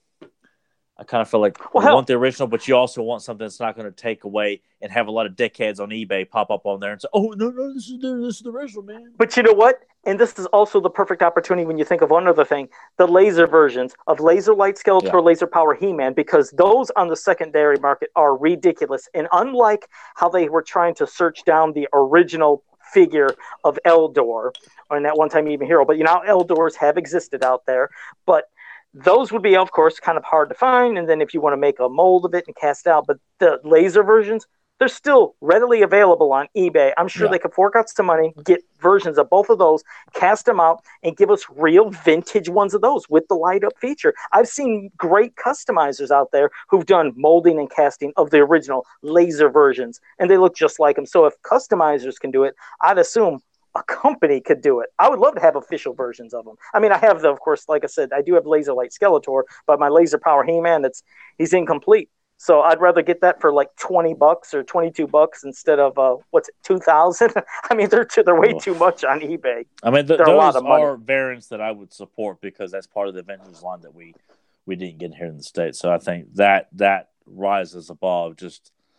I kind of feel like well, you hell, want the original, but you also want something that's not going to take away and have a lot of dickheads on eBay pop up on there and say, "Oh no, no, this is the this is the original, man." But you know what? And this is also the perfect opportunity when you think of one other thing: the laser versions of Laser Light Skeletor, yeah. Laser Power He-Man, because those on the secondary market are ridiculous. And unlike how they were trying to search down the original figure of Eldor, or in that one time even Hero, but you know, Eldors have existed out there, but those would be, of course, kind of hard to find. And then if you want to make a mold of it and cast it out, but the laser versions, they're still readily available on eBay. I'm sure yeah. they could fork out some money, get versions of both of those, cast them out, and give us real vintage ones of those with the light up feature. I've seen great customizers out there who've done molding and casting of the original laser versions, and they look just like them. So if customizers can do it, I'd assume a company could do it. I would love to have official versions of them. I mean, I have the, of course, like I said, I do have Laser Light Skeletor, but my Laser Power He-Man, it's he's incomplete. So I'd rather get that for like twenty bucks or twenty-two bucks instead of uh, what's it, two thousand? I mean, they're too, they're way oh. too much on eBay. I mean, th- those a lot of money. Are variants that I would support because that's part of the vintage line that we we didn't get here in the States. So I think that that rises above just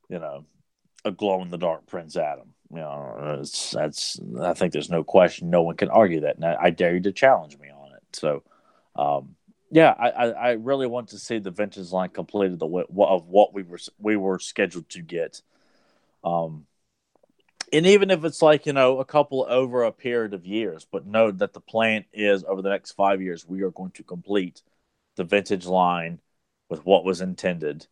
you know, a glow in the dark Prince Adam. You know, it's, that's I think there's no question, no one can argue that, and I, I dare you to challenge me on it. So, um, yeah, I, I, I really want to see the vintage line completed the of what we were we were scheduled to get. Um, and even if it's like, you know, a couple over a period of years, but know that the plan is over the next five years we are going to complete the vintage line with what was intended.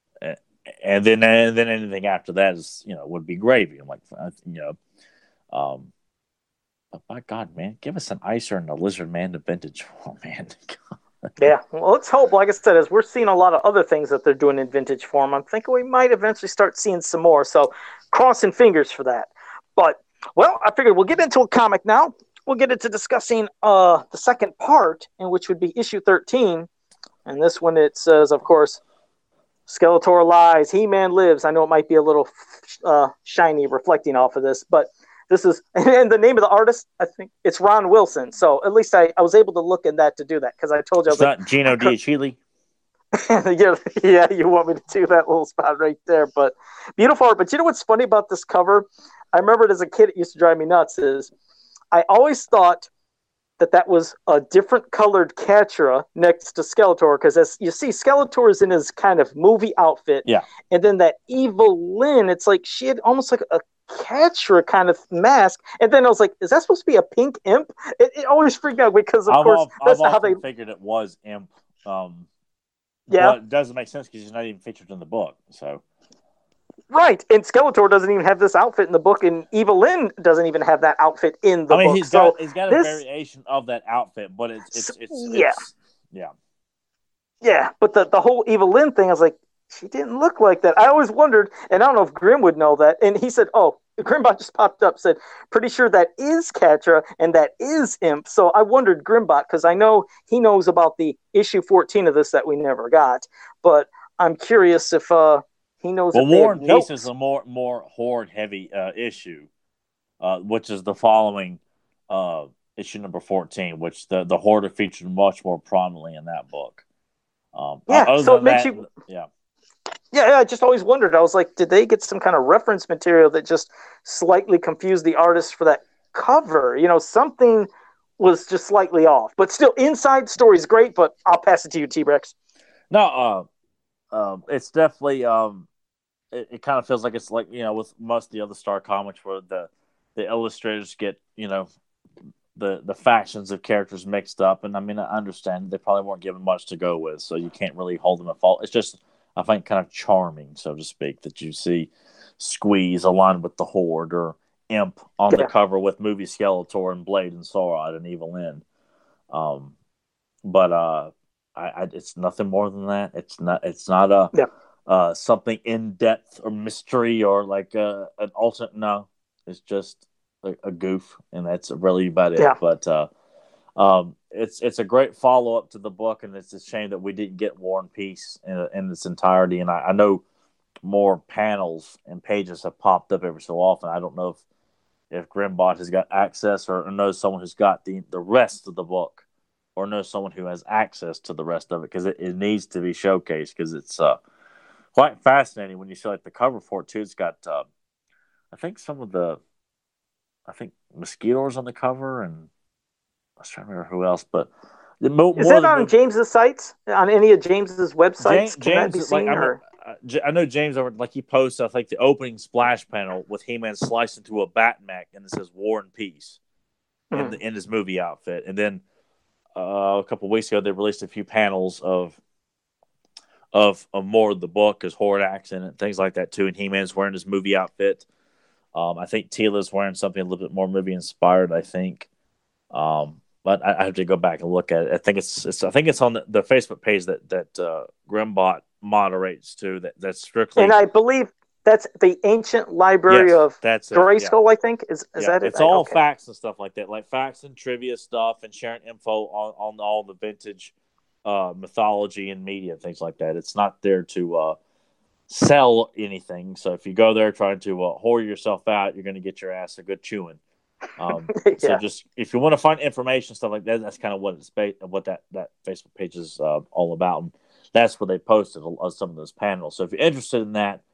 And then, and then anything after that is, you know, would be gravy. I'm like, you know, um, but my God, man, give us an Icer and a Lizard Man to vintage form, man. Yeah, well, let's hope. Like I said, as we're seeing a lot of other things that they're doing in vintage form, I'm thinking we might eventually start seeing some more. So, crossing fingers for that. But, well, I figured we'll get into a comic now. We'll get into discussing uh, the second part, in which would be issue thirteen. And this one, it says, of course, Skeletor lies, He-Man lives. I know it might be a little uh, shiny reflecting off of this, but this is, and the name of the artist, I think it's Ron Wilson. So at least I, I was able to look in that to do that, because I told you. It's I was not like, Gino D'Achille. yeah, yeah, you want me to do that little spot right there. But beautiful art. But you know what's funny about this cover? I remember it as a kid, it used to drive me nuts, is I always thought that that was a different colored Catra next to Skeletor, because as you see, Skeletor is in his kind of movie outfit. Yeah. And then that Evil Lyn, it's like she had almost like a Catra kind of mask. And then I was like, is that supposed to be a pink imp? It, it always freaked out because, of I've course, all, that's I've how they figured it was imp. Um, yeah. But it doesn't make sense because he's not even featured in the book. So. Right, and Skeletor doesn't even have this outfit in the book, and Evil Lyn doesn't even have that outfit in the I mean, book. he's so got he's got this, a variation of that outfit, but it's it's it's, it's yeah, it's, yeah, yeah. But the the whole Evil Lyn thing, I was like, she didn't look like that. I always wondered, and I don't know if Grim would know that. And he said, "Oh, Grimbot just popped up, said, pretty sure that is Catra and that is Imp." So I wondered Grimbot, because I know he knows about the issue fourteen of this that we never got, but I'm curious if uh. He knows. Well, War and Peace notes. is a more more horde heavy uh, issue, uh, which is the following uh, issue number fourteen, which the the horde are featured much more prominently in that book. Um, yeah, so it makes that, you. Yeah. yeah, yeah. I just always wondered. I was like, did they get some kind of reference material that just slightly confused the artist for that cover? You know, something was just slightly off. But still, inside story's great. But I'll pass it to you, T-Rex. No, uh, Um, it's definitely um, it, it kind of feels like it's like, you know, with most of the other Star comics where the the illustrators get, you know, the the factions of characters mixed up, and I mean, I understand they probably weren't given much to go with, so you can't really hold them at fault. It's just, I think, kind of charming, so to speak, that you see Squeeze aligned with the Horde, or Imp on yeah. the cover with movie Skeletor and Blade and Sauron and Evil Lyn. Um, but uh. I, I, it's nothing more than that. It's not. It's not a yeah. uh, something in depth or mystery or like a, an alternate. No, it's just a, a goof, and that's really about it. Yeah. But uh, um, it's it's a great follow up to the book, and it's a shame that we didn't get War and Peace in, in its entirety. And I, I know more panels and pages have popped up every so often. I don't know if if Grimbot has got access or, or knows someone who's got the the rest of the book, or know someone who has access to the rest of it, because it, it needs to be showcased, because it's uh, quite fascinating when you see like the cover for it too. It's got uh, I think some of the I think Mosquitoes on the cover, and I was trying to remember who else, but the, more, is that on movie... James's sites, on any of James's websites? James, Can James, that be seen? Like, or... I know James over like he posts I think the opening splash panel with He-Man sliced into a bat mech, and it says War and Peace mm-hmm. in the, in his movie outfit, and then. Uh, a couple of weeks ago, they released a few panels of of, of more of the book, as Horde accent and things like that too. And He-Man's wearing his movie outfit. Um, I think Teela's wearing something a little bit more movie inspired. I think, um, but I, I have to go back and look at it. I think it's, it's I think it's on the, the Facebook page that that uh, Grimbot moderates too. That that's strictly, and I believe. That's the Ancient Library yes, of that's Grayskull, yeah. I think. Is is yeah. that it? It's all okay. facts and stuff like that, like facts and trivia stuff, and sharing info on, on all the vintage uh, mythology and media and things like that. It's not there to uh, sell anything. So if you go there trying to uh, whore yourself out, you're going to get your ass a good chewing. Um, yeah. So just if you want to find information, stuff like that, that's kind of what it's ba- what that, that Facebook page is uh, all about. And that's where they posted some of those panels. So if you're interested in that,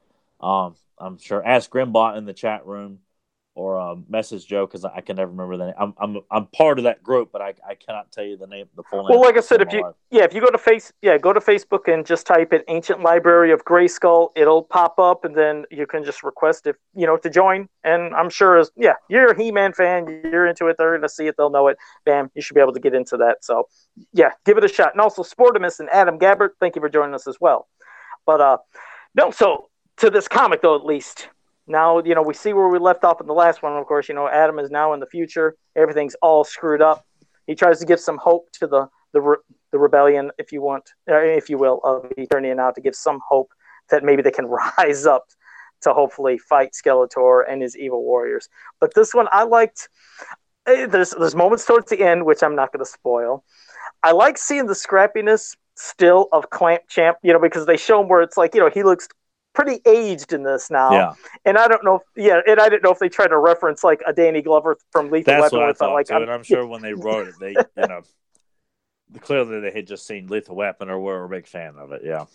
Um, I'm sure. Ask Grimbot in the chat room or um, message Joe because I can never remember the name. I'm I'm I'm part of that group, but I, I cannot tell you the name, the full name. Well, like I said, if you life. yeah, if you go to face yeah, go to Facebook and just type in Ancient Library of Grayskull, it'll pop up, and then you can just request if you know to join. And I'm sure, as yeah, you're a He-Man fan, you're into it. They're gonna see it, they'll know it. Bam, you should be able to get into that. So yeah, give it a shot. And also, Sportimus and Adam Gabbert, thank you for joining us as well. But uh, no, so to this comic though, at least. Now, you know, we see where we left off in the last one. Of course, you know, Adam is now in the future. Everything's all screwed up. He tries to give some hope to the the, re- the rebellion, if you want, uh, if you will, of Eternia now, to give some hope that maybe they can rise up to hopefully fight Skeletor and his evil warriors. But this one, I liked. There's there's moments towards the end, which I'm not going to spoil. I like seeing the scrappiness still of Clamp Champ, you know, because they show him where it's like, you know, he looks pretty aged in this now. Yeah. And I don't know if, yeah, and I didn't know if they tried to reference like a Danny Glover from Lethal That's Weapon. what I thought like, too, I'm, and I'm sure when they wrote it, they, you know, clearly they had just seen Lethal Weapon or were a big fan of it. Yeah.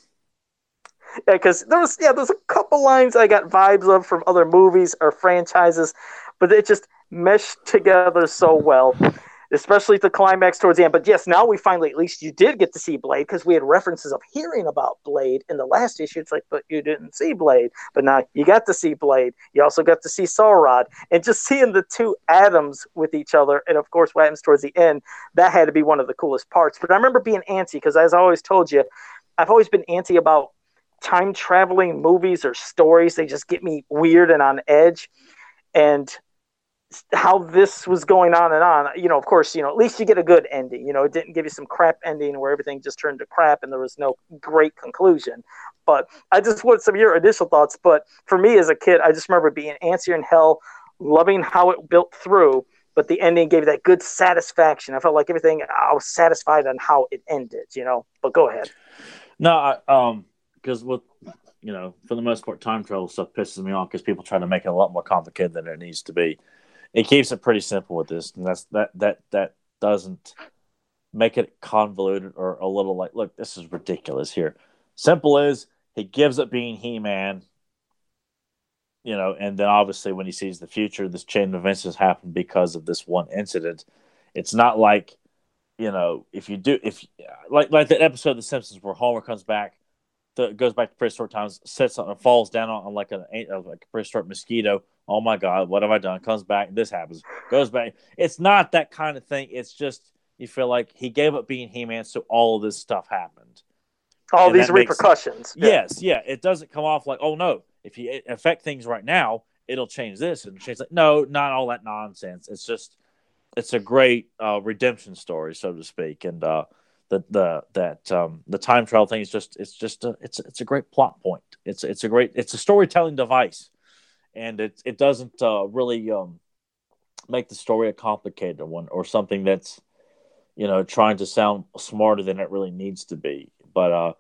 Yeah, because there was, yeah, there's a couple lines I got vibes of from other movies or franchises, but it just meshed together so well. Especially the climax towards the end. But yes, now we finally, at least you did get to see Blade, because we had references of hearing about Blade in the last issue. It's like, but you didn't see Blade. But now you got to see Blade. You also got to see Saurod. And just seeing the two Atoms with each other, and of course what happens towards the end, that had to be one of the coolest parts. But I remember being antsy, because as I always told you, I've always been antsy about time-traveling movies or stories. They just get me weird and on edge. And how this was going on and on, you know, of course, you know, at least you get a good ending. You know, it didn't give you some crap ending where everything just turned to crap and there was no great conclusion. But I just want some of your initial thoughts. But for me as a kid, I just remember being antsier in hell, loving how it built through, but the ending gave that good satisfaction. I felt like everything, I was satisfied on how it ended, you know. But go ahead. No, I, um, because with, you know, for the most part, time travel stuff pisses me off because people try to make it a lot more complicated than it needs to be. It keeps it pretty simple with this, and that's that that that doesn't make it convoluted or a little like, look, this is ridiculous here. Simple is he gives up being He-Man, you know, and then obviously when he sees the future, this chain of events has happened because of this one incident. It's not like, you know, if you do if like like that episode of The Simpsons where Homer comes back, the, goes back to prehistoric times, sits on, falls down on, on like a like a prehistoric mosquito. Oh my God, what have I done? Comes back, this happens, goes back. It's not that kind of thing. It's just you feel like he gave up being He-Man, so all of this stuff happened. All and these repercussions. Makes, yeah. Yes, yeah. It doesn't come off like, oh no, if you affect things right now, it'll change this and change that. No, not all that nonsense. It's just, it's a great uh, redemption story, so to speak, and uh, the the that um, the time travel thing is just, it's just a, it's it's a great plot point. It's it's a great, it's a storytelling device. And it it doesn't uh, really um, make the story a complicated one or something that's, you know, trying to sound smarter than it really needs to be. But uh,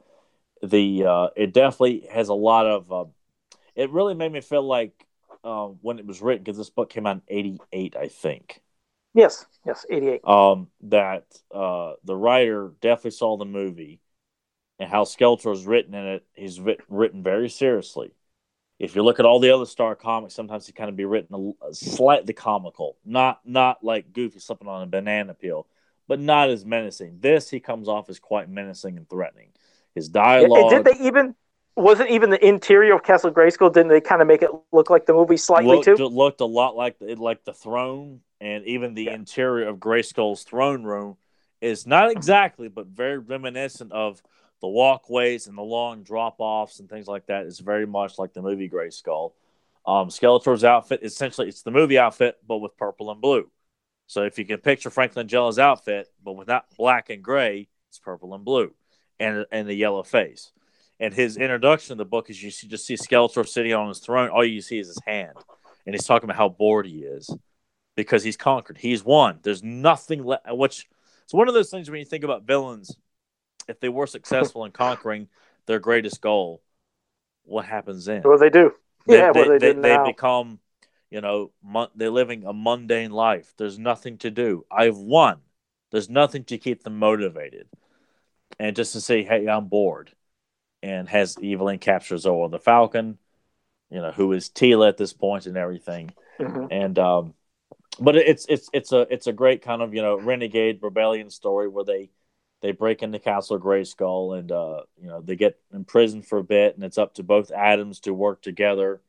the uh, it definitely has a lot of. Uh, it really made me feel like uh, when it was written, because this book came out in eighty-eight, I think. Yes, yes, eighty-eight. Um, that uh, the writer definitely saw the movie and how Skeletor is written in it. He's writ- written very seriously. If you look at all the other Star comics, sometimes he kind of be written a, a slightly comical, not not like Goofy slipping on a banana peel, but not as menacing. This he comes off as quite menacing and threatening. His dialogue. Yeah, did they even? Wasn't even the interior of Castle Grayskull? Didn't they kind of make it look like the movie slightly looked, too? It looked a lot like like the throne, and even the yeah. interior of Grayskull's throne room is not exactly, but very reminiscent of the walkways and the long drop-offs and things like that. Is very much like the movie Grayskull. Um, Skeletor's outfit, essentially, it's the movie outfit, but with purple and blue. So if you can picture Frank Langella's outfit, but without black and gray, it's purple and blue, and and the yellow face. And his introduction to the book is you see, just see Skeletor sitting on his throne. All you see is his hand, and he's talking about how bored he is because he's conquered. He's won. There's nothing left. Which it's one of those things when you think about villains. If they were successful in conquering their greatest goal, what happens then? What do they do? They, yeah, they, what they, they, they become, you know, mon- they're living a mundane life. There's nothing to do. I've won. There's nothing to keep them motivated. And just to say, hey, I'm bored. And has Evelyn capture Zoa the Falcon. you know, who is Teela at this point and everything. Mm-hmm. And um, but it's it's it's a it's a great kind of, you know, renegade rebellion story where they they break into Castle Grayskull and uh, you know, they get imprisoned for a bit, and it's up to both Adams to work together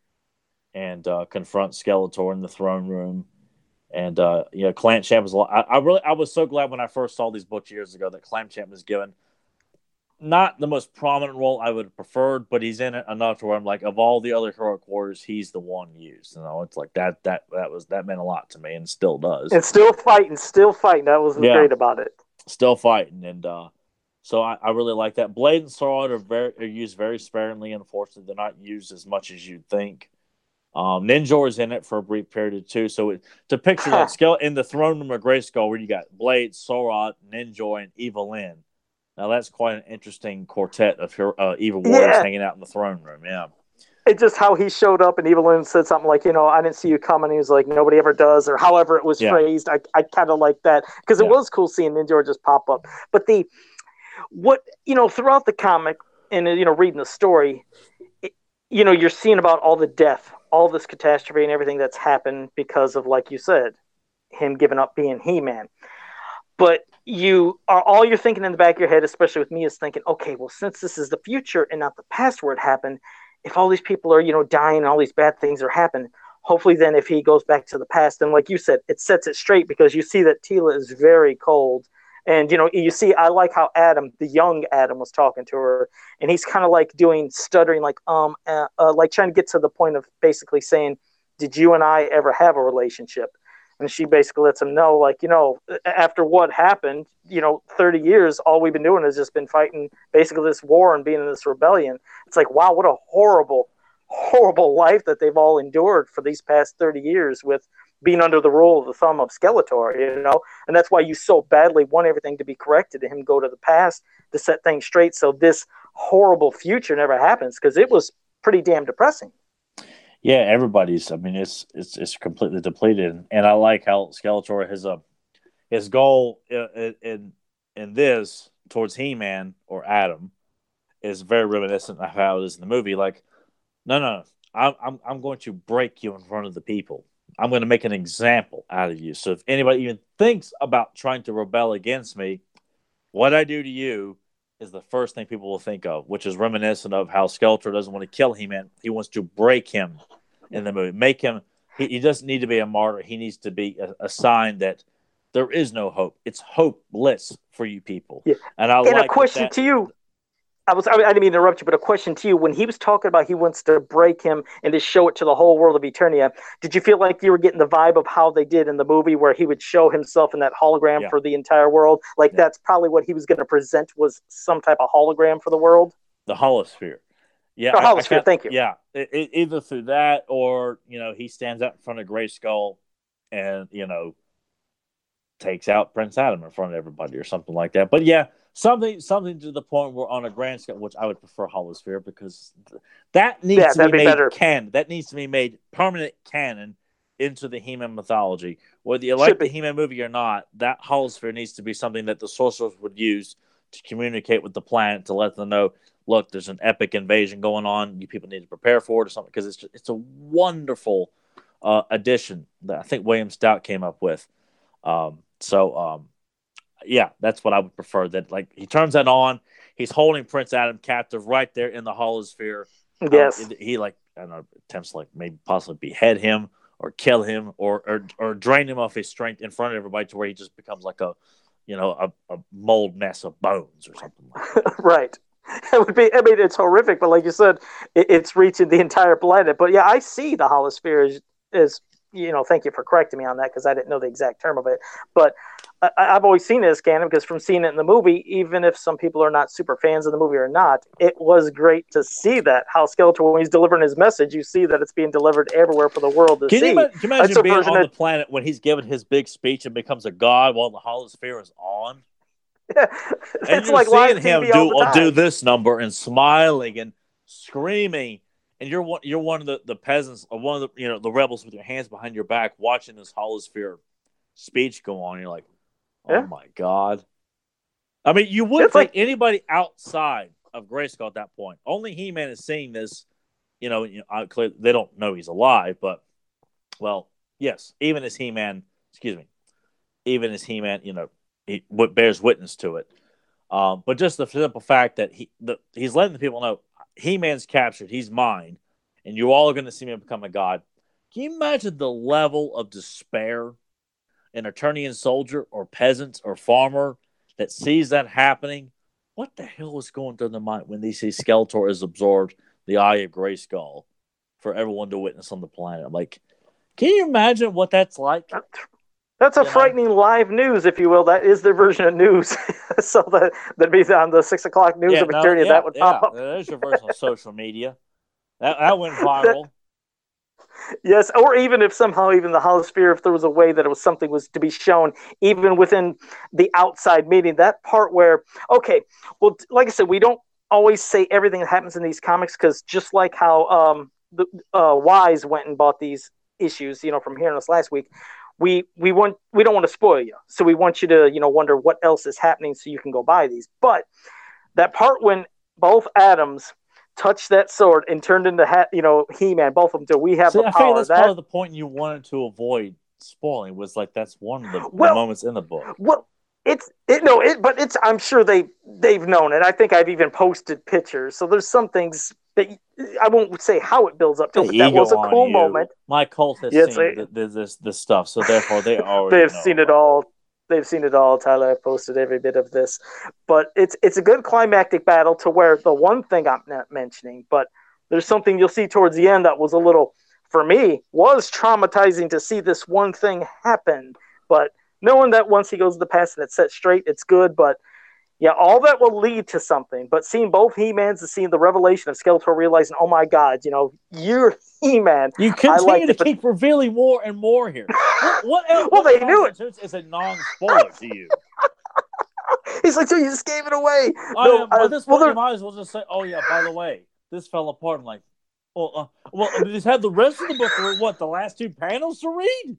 and uh, confront Skeletor in the throne room. And uh, you know, Clamp Champ was a lot. I, I really I was so glad when I first saw these books years ago that Clamp Champ was given not the most prominent role I would have preferred, but he's in it enough to where I'm like, of all the other heroic warriors, he's the one used. You know, it's like that that that was that meant a lot to me, and still does. And still fighting, still fighting. That was yeah. great about it. Still fighting, and uh, so I, I really like that. Blade and Sword are very are used very sparingly. Unfortunately, they're not used as much as you'd think. Um, Ninjor is in it for a brief period too. So it, to picture that scale in the throne room of Grayskull, where you got Blade, Sorot, Ninjor, and Evil-Lyn. Now that's quite an interesting quartet of uh, evil warriors yeah. hanging out in the throne room. Yeah, it's just how he showed up, and Evil-Lyn said something like, "You know, I didn't see you coming." He was like, "Nobody ever does," or however it was yeah. phrased. I I kind of like that because it yeah. was cool seeing Ninjor just pop up. But the what you know throughout the comic and you know reading the story, it, you know you're seeing about all the death, all this catastrophe, and everything that's happened because of, like you said, him giving up being He-Man. But you are all you're thinking in the back of your head, especially with me, is thinking, okay, well, since this is the future and not the past where it happened, if all these people are, you know, dying and all these bad things are happening, hopefully then if he goes back to the past, and like you said, it sets it straight because you see that Teela is very cold. And, you know, you see, I like how Adam, the young Adam, was talking to her, and he's kind of like doing stuttering, like, um, uh, uh, like trying to get to the point of basically saying, did you and I ever have a relationship? And she basically lets him know, like, you know, after what happened, you know, thirty years, all we've been doing has just been fighting basically this war and being in this rebellion. It's like, wow, what a horrible, horrible life that they've all endured for these past thirty years with being under the rule of the thumb of Skeletor, you know? And that's why you so badly want everything to be corrected and him go to the past to set things straight so this horrible future never happens, because it was pretty damn depressing. Yeah, everybody's. I mean, it's it's it's completely depleted, and I like how Skeletor his uh his goal in in, in this towards He-Man or Adam is very reminiscent of how it is in the movie. Like, no, no, I'm I'm I'm going to break you in front of the people. I'm going to make an example out of you. So if anybody even thinks about trying to rebel against me, what I do to you is the first thing people will think of, which is reminiscent of how Skeletor doesn't want to kill He-Man. He wants to break him in the movie. Make him, he, he doesn't need to be a martyr. He needs to be a, a sign that there is no hope. It's hopeless for you people. Yeah. And I and like a question that, to you. I was I didn't mean to interrupt you, but a question to you. When he was talking about he wants to break him and to show it to the whole world of Eternia, did you feel like you were getting the vibe of how they did in the movie where he would show himself in that hologram yeah. for the entire world? Like yeah. that's probably what he was going to present, was some type of hologram for the world? The holosphere. Yeah. The holosphere, thank you. Yeah. It, it, either through that or, you know, he stands out in front of Grayskull and, you know, takes out Prince Adam in front of everybody or something like that. But yeah, Something, something to the point where on a grand scale, which I would prefer Holosphere, because that needs yeah, to be, be made better. canon. That needs to be made permanent canon into the He-Man mythology. Whether you like the He-Man movie or not, that Holosphere needs to be something that the sorcerers would use to communicate with the planet to let them know, look, there's an epic invasion going on. You people need to prepare for it or something, because it's just, it's a wonderful uh, addition that I think William Stout came up with. Um, so. Um, Yeah, that's what I would prefer. That like he turns that on, he's holding Prince Adam captive right there in the holosphere. Yes, um, he like I don't know attempts to like maybe possibly behead him or kill him or, or or drain him of his strength in front of everybody to where he just becomes like a you know a, a mold mess of bones or something like that. Right. It would be. I mean, it's horrific, but like you said, it, it's reaching the entire planet. But yeah, I see the holosphere as, as you know. Thank you for correcting me on that, because I didn't know the exact term of it, but. I, I've always seen it as canon, because from seeing it in the movie, even if some people are not super fans of the movie or not, it was great to see that how Skeletor, when he's delivering his message, you see that it's being delivered everywhere for the world to can see. You imagine, can you imagine being on of, the planet when he's giving his big speech and becomes a god while the holosphere is on? Yeah, and it's you're like seeing him do or do this number and smiling and screaming, and you're one you're one of the, the peasants or one of the you know the rebels with your hands behind your back watching this holosphere speech go on. And you're like, oh yeah. my God. I mean, you wouldn't think like... anybody outside of Grayskull at that point. Only He-Man is seeing this you know, you know I, clearly they don't know he's alive, but well, yes, even as He-Man, excuse me, even as He-Man, you know, he what bears witness to it. Um, but just the simple fact that he the, he's letting the people know He-Man's captured, he's mine, and you're all going to see me become a god. Can you imagine the level of despair an Eternian soldier or peasant or farmer that sees that happening? What the hell is going through their mind when they see Skeletor has absorbed the Eye of Grayskull for everyone to witness on the planet? Like, can you imagine what that's like? That's a you frightening know? live news, if you will. That is their version of news. So that, that'd be on the six o'clock news yeah, of Eternia. No, yeah, that would yeah. pop up. There's your version of social media. That, that went viral. That, yes, or even if somehow even the Holosphere, if there was a way that it was something was to be shown, even within the outside meeting, that part where, okay, well, like I said, we don't always say everything that happens in these comics, because just like how um, the uh, Wise went and bought these issues, you know, from hearing us last week, we we want we don't want to spoil you, so we want you to you know wonder what else is happening so you can go buy these. But that part when both Adams touched that sword and turned into ha- you know He-Man, both of them do. We have See, the I power. think that's that, part of the point you wanted to avoid spoiling. Was like that's one of the, well, the moments in the book. Well, it's it no it, but it's I'm sure they they've known it. I think I've even posted pictures. So there's some things that I won't say how it builds up to, but that was a cool you. moment. My cult has yes, seen I, the, this this stuff, so therefore they already they've know seen it all. They've seen it all. Tyler, I posted every bit of this, but it's it's a good climactic battle to where the one thing I'm not mentioning, but there's something you'll see towards the end that was a little, for me, was traumatizing to see this one thing happen. But knowing that once he goes to the past and it's set straight, it's good. But yeah, all that will lead to something. But seeing both He-Mans and seeing the revelation of Skeletor realizing, oh my God, you know, you're He-Man. You continue like to it, keep but... revealing more and more here. What, what else? Well, what they knew it. Is a non-spoiler to you? He's like, so you just gave it away. I no, am, uh, at this point, well, you might as well just say, oh yeah, by the way, this fell apart. I'm like, well, uh, well, they just had the rest of the book for what, the last two panels to read?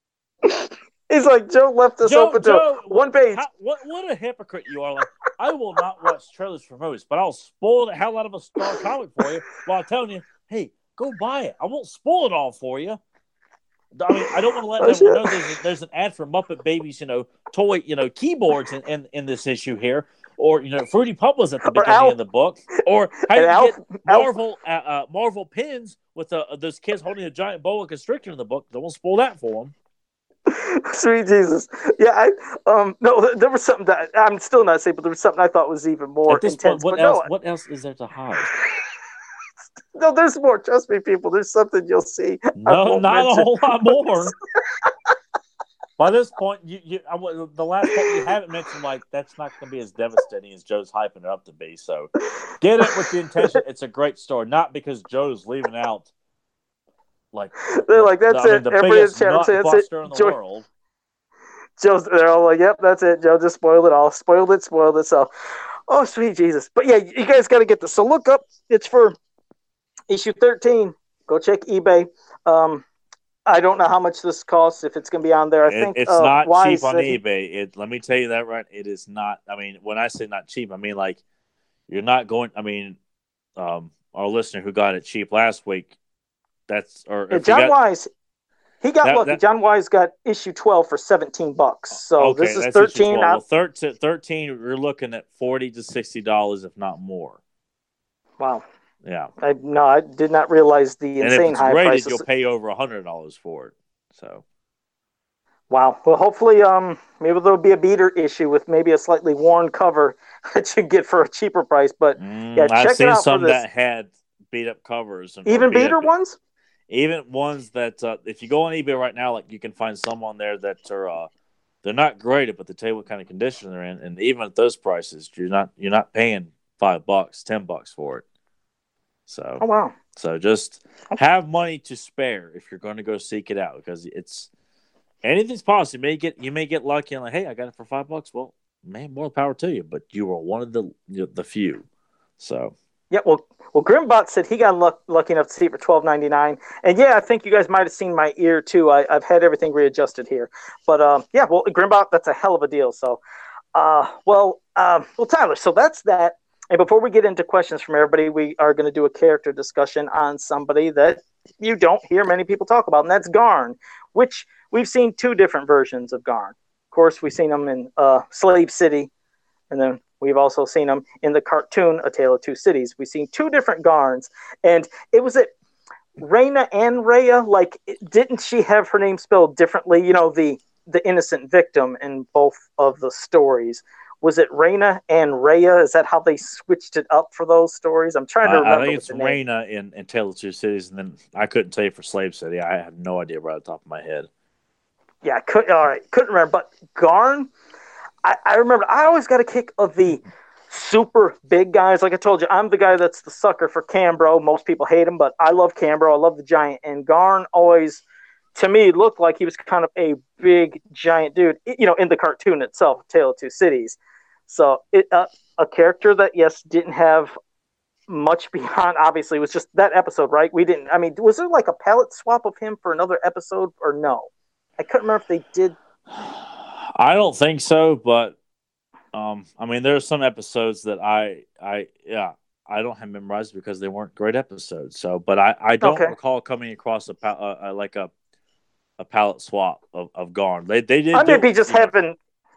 He's like, Joe left us Joe, open Joe, to one page. How, what, what a hypocrite you are. Like, I will not watch trailers for movies, but I'll spoil the hell out of a Star comic for you while telling you, hey, go buy it. I won't spoil it all for you. I mean, I don't want to let oh, everyone know there's, a, there's an ad for Muppet Babies, you know, toy, you know, keyboards in, in, in this issue here. Or, you know, Fruity Pebbles at the beginning of the book. Or how you Alf, get Marvel uh, uh, Marvel pins with uh, those kids holding a giant boa constrictor in the book. Don't want to spoil that for them. Sweet Jesus. Yeah, I um no, there was something that I'm still not saying, but there was something I thought was even more At this intense. Point, what but else no, what else is there to hide? No, there's more. Trust me, people. There's something you'll see. No, not mention. a whole lot more. By this point, you, you I, the last point you haven't mentioned, like, that's not going to be as devastating as Joe's hyping it up to be. So get it with the intention. It's a great story, not because Joe's leaving out. Like they're the, like, that's the, it. I mean, the Everybody biggest nut buster in the Joe, world. Joe's, they're all like, yep, that's it. Joe just spoiled it all. Spoiled it, spoiled it. So, oh, sweet Jesus. But yeah, you guys got to get this. So look up. It's for issue thirteen. Go check eBay. Um, I don't know how much this costs, if it's going to be on there. I it, think it's uh, not Wise cheap on he, eBay. It, let me tell you that right. It is not. I mean, when I say not cheap, I mean like you're not going. I mean, um, our listener who got it cheap last week. That's or yeah, John got, Wise. He got that, lucky. That, John Wise got issue twelve for seventeen bucks. So okay, this is thirteen. Well, thirteen, thirteen. You're looking at forty to sixty dollars, if not more. Wow. Yeah. I no, I did not realize the and insane if it's high graded, prices. You'll pay over a hundred dollars for it. So. Wow. Well, hopefully, um, maybe there'll be a beater issue with maybe a slightly worn cover that you get for a cheaper price. But mm, yeah, check I've seen it out some for this. that had beat up covers, and even beater up, ones. Even ones that, uh, if you go on eBay right now, like you can find some on there that are, uh, they're not graded, but they tell you what kind of condition they're in, and even at those prices, you're not you're not paying five bucks, ten bucks for it. So, oh wow. So just have money to spare if you're going to go seek it out, because it's anything's possible. You may get you may get lucky and like, hey, I got it for five bucks. Well, man, more power to you, but you are one of the the few. So. Yeah, well, well, Grimbot said he got luck, lucky enough to see it for twelve ninety-nine, and yeah, I think you guys might have seen my ear too. I, I've had everything readjusted here, but um, yeah, well, Grimbot, that's a hell of a deal. So, uh, well, um, well, Tyler, so that's that. And before we get into questions from everybody, we are going to do a character discussion on somebody that you don't hear many people talk about, and that's Garn, which we've seen two different versions of Garn. Of course, we've seen him in uh, Slave City, and then we've also seen him in the cartoon A Tale of Two Cities. We've seen two different Garns, and it was it Raina and Rhea. Like, didn't she have her name spelled differently? You know, the the innocent victim in both of the stories. Was it Raina and Rhea? Is that how they switched it up for those stories? I'm trying to remember. I think it's Raina in, in Tale of Two Cities, and then I couldn't tell you for Slave City. I have no idea right off the top of my head. Yeah, I could, all right, couldn't remember. But Garn, I, I remember. I always got a kick of the super big guys. Like I told you, I'm the guy that's the sucker for Cambro. Most people hate him, but I love Cambro. I love the giant. And Garn always, to me, looked like he was kind of a big giant dude. You know, in the cartoon itself, Tale of Two Cities. So it uh, a character that, yes, didn't have much beyond, obviously, was just that episode, right? We didn't, I mean, was there like a palette swap of him for another episode or no? I couldn't remember if they did. I don't think so, but um, I mean, there are some episodes that I, I, yeah, I don't have memorized because they weren't great episodes. So, but I, I don't okay. recall coming across a uh, uh, like a a palette swap of, of Garn. They they did. I may be just having.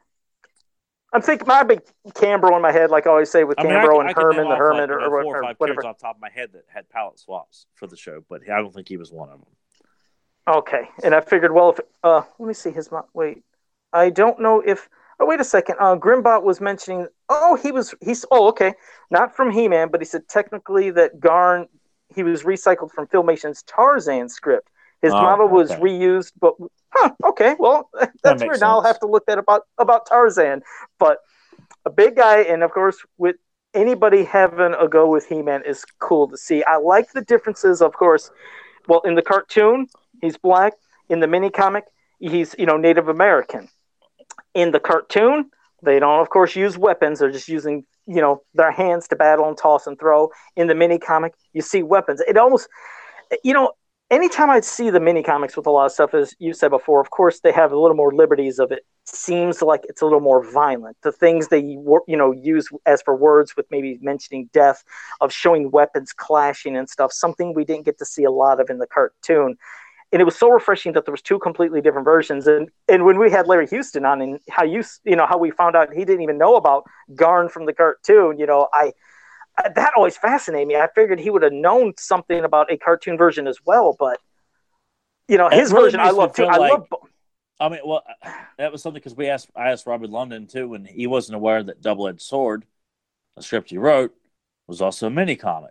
I'm thinking my big Cambro in my head, like I always say with Cambro I mean, I, and I Herman, the Hermit, like, or, or, four or five whatever. Off the top of my head that had palette swaps for the show, but I don't think he was one of them. Okay, and I figured, well, if uh, let me see his wait, I don't know if. Oh, wait a second. Uh, Grimbot was mentioning. Oh, he was. He's. Oh, okay. Not from He-Man, but he said technically that Garn he was recycled from Filmation's Tarzan script. His oh, model was okay. reused, but huh, okay, well, that's that weird. Sense. Now I'll have to look that about about Tarzan. But a big guy, and of course, with anybody having a go with He-Man is cool to see. I like the differences, of course. Well, in the cartoon, he's black. In the mini comic, he's you know Native American. In the cartoon, they don't, of course, use weapons. They're just using you know their hands to battle and toss and throw. In the mini comic, you see weapons. It almost, you know. Anytime I see the mini comics with a lot of stuff, as you said before, of course they have a little more liberties of it. Seems like it's a little more violent. The things they you know use as for words with maybe mentioning death, of showing weapons clashing and stuff, something we didn't get to see a lot of in the cartoon. And it was so refreshing that there was two completely different versions. And and when we had Larry Houston on, and how you you know how we found out he didn't even know about Garn from the cartoon, you know, I. That always fascinated me. I figured he would have known something about a cartoon version as well, but you know, his really version I love too. Like, I love. I mean, well, that was something because we asked. I asked Robbie London too, and he wasn't aware that Double-Edged Sword, a script he wrote, was also a mini comic.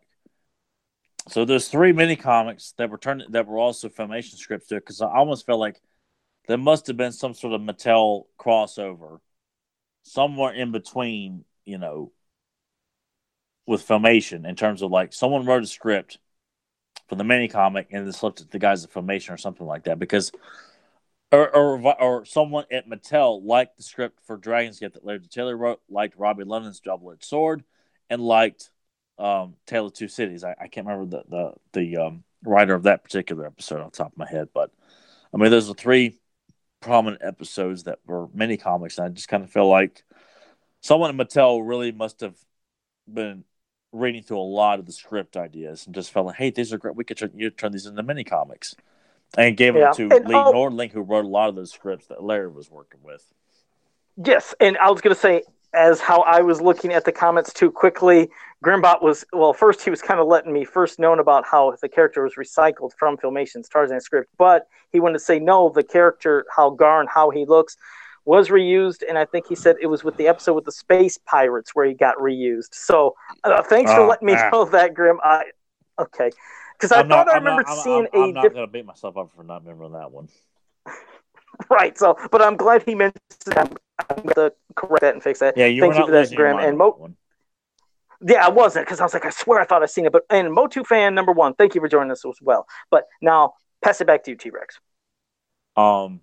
So there's three mini comics that were turned that were also Filmation scripts too. Because I almost felt like there must have been some sort of Mattel crossover somewhere in between, you know. With Filmation, in terms of like someone wrote a script for the mini comic and then slipped it to the guys at Filmation or something like that, because or or, or someone at Mattel liked the script for Dragon's Gate that Larry Taylor wrote, liked Robbie London's Double-Edged Sword, and liked um, Tale of Two Cities. I, I can't remember the the the um, writer of that particular episode on top of my head, but I mean, those are three prominent episodes that were mini comics, and I just kind of feel like someone at Mattel really must have been reading through a lot of the script ideas and just felt like, hey, these are great. We could turn, you turn these into mini comics, and gave yeah. them to and, Lee oh, Nordling, who wrote a lot of those scripts that Larry was working with. Yes, and I was going to say, as how I was looking at the comments too quickly, Grimbot was well. First, he was kind of letting me first known about how the character was recycled from Filmation's Tarzan script, but he wanted to say no, the character, how Garn, how he looks, was reused, and I think he said it was with the episode with the space pirates where he got reused. So uh, thanks oh, for letting me ah. know that, Grim. I okay, because I I'm thought not, I remembered not, seeing I'm, I'm, a. I'm not diff- going to beat myself up for not remembering that one. Right. So, but I'm glad he mentioned that. I'm going to correct that and fix that. Yeah, you Thank were you not for that, Grim. And Mo. One. Yeah, I wasn't, because I was like, I swear I thought I'd seen it. But and Motu fan number one, thank you for joining us as well. But now pass it back to you, T-Rex. Um.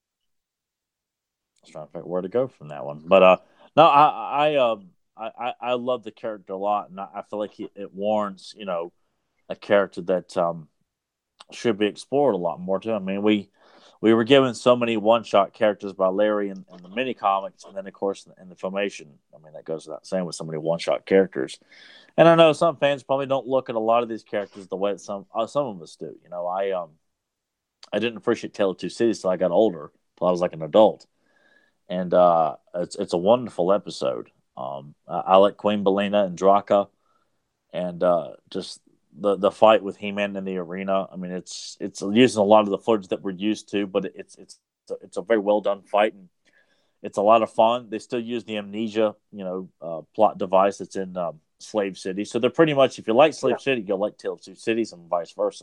I was trying to figure out where to go from that one, but uh, no, I I uh, I I love the character a lot, and I, I feel like he, it warrants you know a character that um should be explored a lot more too. I mean, we we were given so many one-shot characters by Larry in, in the mini comics, and then of course in the Filmation. I mean, that goes without saying with so many one-shot characters. And I know some fans probably don't look at a lot of these characters the way that some uh, some of us do. You know, I um I didn't appreciate Tale of Two Cities till I got older, till I was like an adult, and uh, it's it's a wonderful episode. Um, I, I like Queen Belina and Draka, and uh, just the the fight with He-Man in the arena. I mean, it's it's using a lot of the footage that we're used to, but it's it's it's a, it's a very well done fight, and it's a lot of fun. They still use the Amnesia, you know, uh, plot device that's in um, Slave City. So they're pretty much, if you like Slave yeah. City, you'll like Tale of Two Cities, and vice versa.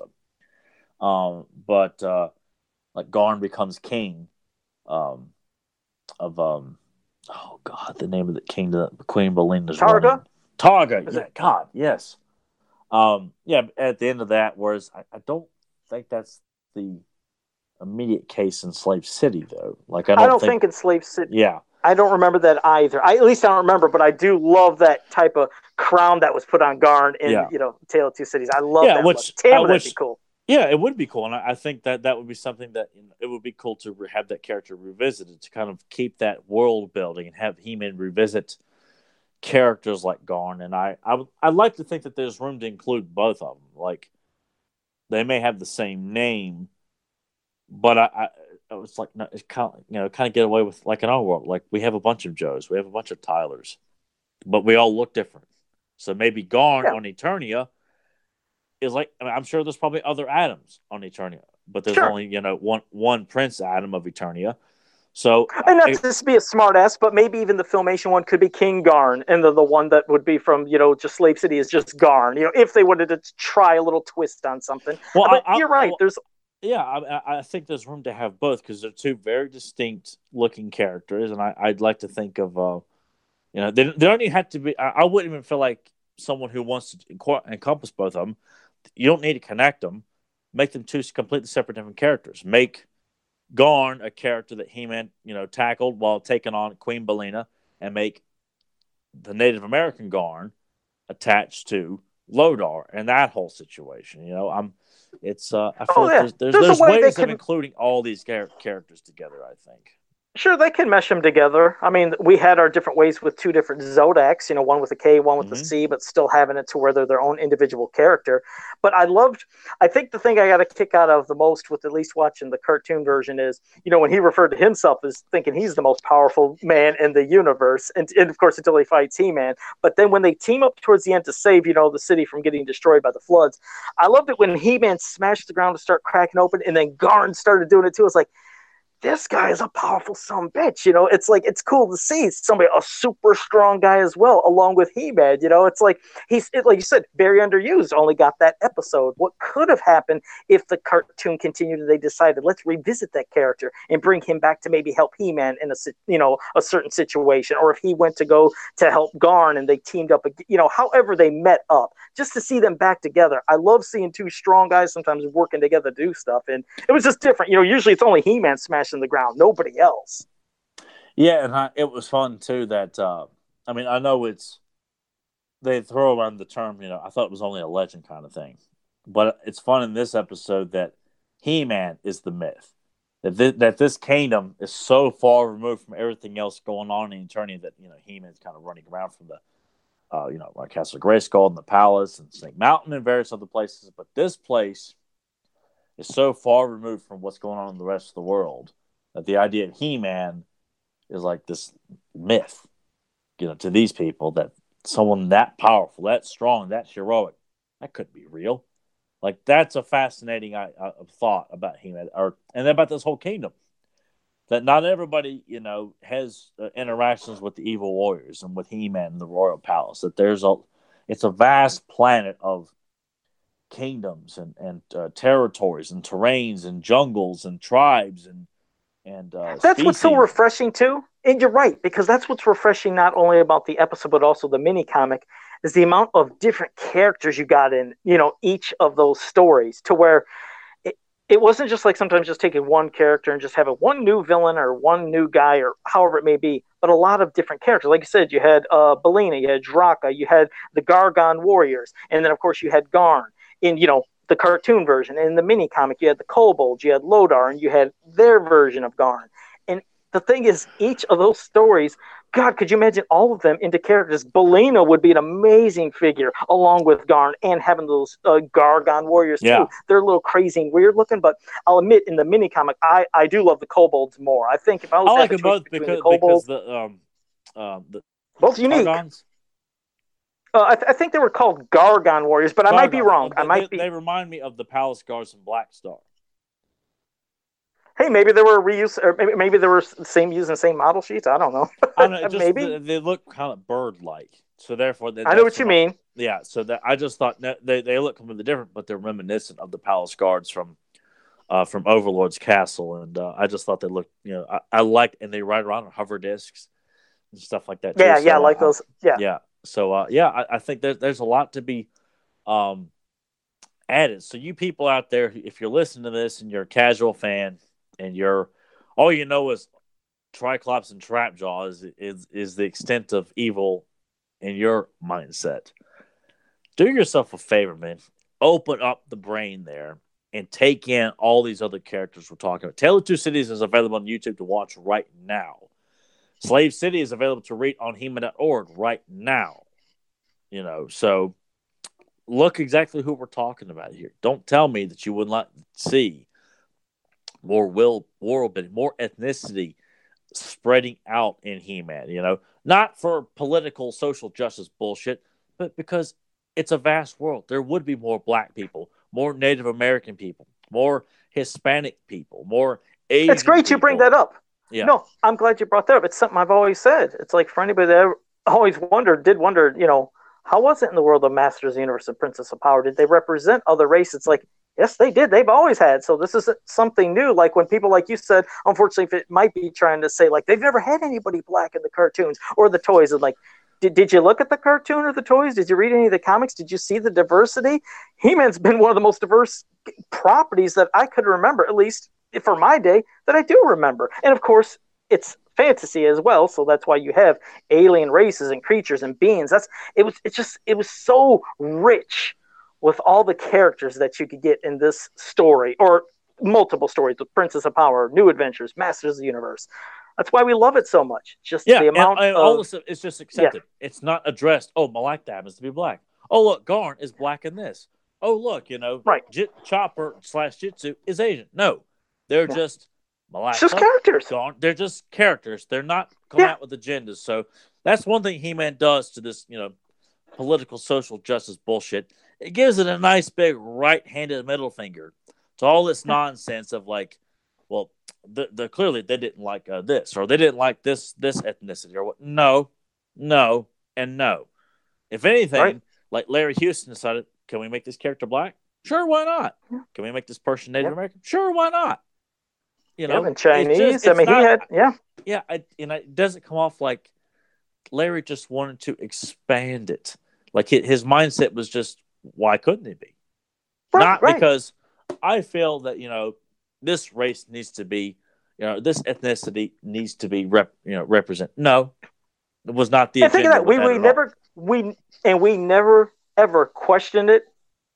Um, but uh, like Garn becomes king um, of um, oh god, the name of the king, the Queen Belina's Targa. Running. Targa, yeah, God, yes. Um, yeah, at the end of that, whereas I, I don't think that's the immediate case in Slave City, though. Like I don't, I don't think, think in Slave City. Yeah, I don't remember that either. I, at least I don't remember, but I do love that type of crown that was put on Garn in yeah. you know Tale of Two Cities. I love yeah, that. Which, Damn, uh, would which, that be cool? Yeah, it would be cool, and I, I think that that would be something that you know, it would be cool to re- have that character revisited to kind of keep that world building and have He-Man revisit characters like Garn. And I, I would, I'd like to think that there's room to include both of them. Like they may have the same name, but I, I, I was like, no, it's kind of, you know, kind of get away with like in our world. Like we have a bunch of Joes, we have a bunch of Tylers, but we all look different. So maybe Garn yeah. on Eternia is like, I mean, I'm sure there's probably other Adams on Eternia, but there's sure. only, you know, one one Prince Adam of Eternia. So, and not to just be a smartass, but maybe even the Filmation one could be King Garn, and the, the one that would be from, you know, just Slave City is just Garn. You know, if they wanted to try a little twist on something. Well, but I, you're right. Well, there's yeah, I, I think there's room to have both because they're two very distinct looking characters, and I, I'd like to think of, uh, you know, they, they don't even have to be. I, I wouldn't even feel like someone who wants to encompass both of them. You don't need to connect them. Make them two completely separate different characters. Make Garn a character that He-Man, you know, tackled while taking on Queen Belina, and make the Native American Garn attached to Lodar and that whole situation. You know, I'm. It's. Uh, I feel oh, like yeah. there's there's, there's, there's ways can... of including all these char- characters together. I think. Sure, they can mesh them together. I mean, we had our different ways with two different Zodaks, you know, one with a K, one with mm-hmm. a C, but still having it to where they're their own individual character. But I loved, I think the thing I got a kick out of the most with at least watching the cartoon version is, you know, when he referred to himself as thinking he's the most powerful man in the universe, and, and of course until he fights He-Man. But then when they team up towards the end to save, you know, the city from getting destroyed by the floods, I loved it when He-Man smashed the ground to start cracking open, and then Garn started doing it too. It's like, this guy is a powerful son of a bitch, you know. It's like it's cool to see somebody, a super strong guy as well, along with He-Man. You know, it's like he's it, like you said, very underused. Only got that episode. What could have happened if the cartoon continued and they decided let's revisit that character and bring him back to maybe help He-Man in a you know a certain situation, or if he went to go to help Garn and they teamed up, you know, however they met up, just to see them back together. I love seeing two strong guys sometimes working together to do stuff, and it was just different. You know, usually it's only He-Man smashing the ground, nobody else. Yeah, and I, it was fun too that uh, I mean, I know it's they throw around the term, you know, I thought it was only a legend kind of thing, but it's fun in this episode that He-Man is the myth, that this, that this kingdom is so far removed from everything else going on in Eternia that you know He-Man's kind of running around from the uh, you know like Castle Grayskull and the palace and Snake Mountain and various other places, but this place is so far removed from what's going on in the rest of the world that the idea of He-Man is like this myth, you know, to these people that someone that powerful, that strong, that heroic, that couldn't be real. Like that's a fascinating uh, thought about He-Man, or and about this whole kingdom. That not everybody, you know, has uh, interactions with the evil warriors and with He-Man and the royal palace. That there's a, it's a vast planet of kingdoms and and uh, territories and terrains and jungles and tribes and and uh, that's species. What's so refreshing too. And you're right, because that's what's refreshing not only about the episode but also the mini comic is the amount of different characters you got in, you know, each of those stories, to where it, it wasn't just like sometimes just taking one character and just having one new villain or one new guy or however it may be, but a lot of different characters. Like you said, you had uh, Belina, you had Draka, you had the Gargon warriors, and then of course you had Garn. In, you know, the cartoon version. In the mini comic, you had the kobolds, you had Lodar, and you had their version of Garn. And the thing is, each of those stories, God, could you imagine all of them into characters? Belina would be an amazing figure along with Garn, and having those uh, Gargon warriors too. Yeah. They're a little crazy and weird looking, but I'll admit, in the mini comic, I, I do love the kobolds more. I think if I was I like to them both because, the kobolds, because the um um the both unique. Gargons, Uh, I, th- I think they were called Gargon warriors, but I might be Gargons, wrong. They, I might they, be. They remind me of the Palace Guards and Black Star. Hey, maybe they were reuse, or maybe, maybe they were same using same model sheets. I don't know. I don't know. It just maybe they, they look kind of bird-like, so therefore they, I know what you mean. Yeah, so that I just thought that they they look completely different, but they're reminiscent of the Palace Guards from uh, from Overlord's castle, and uh, I just thought they looked, you know, I, I liked, and they ride around on hover discs and stuff like that. Too. Yeah, so, yeah, I like uh, those. Yeah, yeah. So uh, yeah, I, I think there's there's a lot to be um, added. So you people out there, if you're listening to this and you're a casual fan and you're all you know is Triclops and Trapjaw is is is the extent of evil in your mindset. Do yourself a favor, man. Open up the brain there and take in all these other characters we're talking about. Tale of Two Cities is available on YouTube to watch right now. Slave City is available to read on He Man dot org right now. You know, so look exactly who we're talking about here. Don't tell me that you would not see more will, world, more ethnicity spreading out in He-Man. You know, not for political, social justice bullshit, but because it's a vast world. There would be more black people, more Native American people, more Hispanic people, more Asian it's great people. you bring that up. Yeah. No, I'm glad you brought that up. It's something I've always said. It's like for anybody that ever, always wondered, did wonder, you know, how was it in the world of Masters of the Universe and Princess of Power? Did they represent other races? It's like, yes, they did. They've always had. So this isn't something new. Like when people like you said, unfortunately, it might be trying to say like they've never had anybody black in the cartoons or the toys. And like, did, did you look at the cartoon or the toys? Did you read any of the comics? Did you see the diversity? He-Man's been one of the most diverse properties that I could remember, at least for my day, that I do remember. And of course, it's fantasy as well, so that's why you have alien races and creatures and beings. That's it was it just it was so rich with all the characters that you could get in this story, or multiple stories with Princess of Power, New Adventures, Masters of the Universe. That's why we love it so much. Just yeah, the amount and, and of all this it's just accepted. Yeah. It's not addressed. Oh, Malak happens to be black. Oh, look, Garn is black in this. Oh, look, you know, right. Jit, Chopper slash Jitsu is Asian. No, they're yeah. just Malak. Just characters. Garn. They're just characters. They're not coming yeah. out with agendas. So that's one thing He-Man does to this, you know, political social justice bullshit. It gives it a nice big right-handed middle finger to all this nonsense of like, well, the, the clearly they didn't like uh, this, or they didn't like this this ethnicity, or what? No, no, and no. If anything, right. like Larry Houston decided, can we make this character black? Sure, why not? Yeah. Can we make this person Native yeah. American? Sure, why not? You know, yeah, and Chinese. It's just, it's I mean, not, he had yeah, yeah, I, and it doesn't come off like Larry just wanted to expand it. Like his mindset was just, why couldn't it be? Right, Not right. because I feel that, you know, this race needs to be, you know, this ethnicity needs to be rep, you know, represent. No, it was not the. And think of that. We we never all. we and we never ever questioned it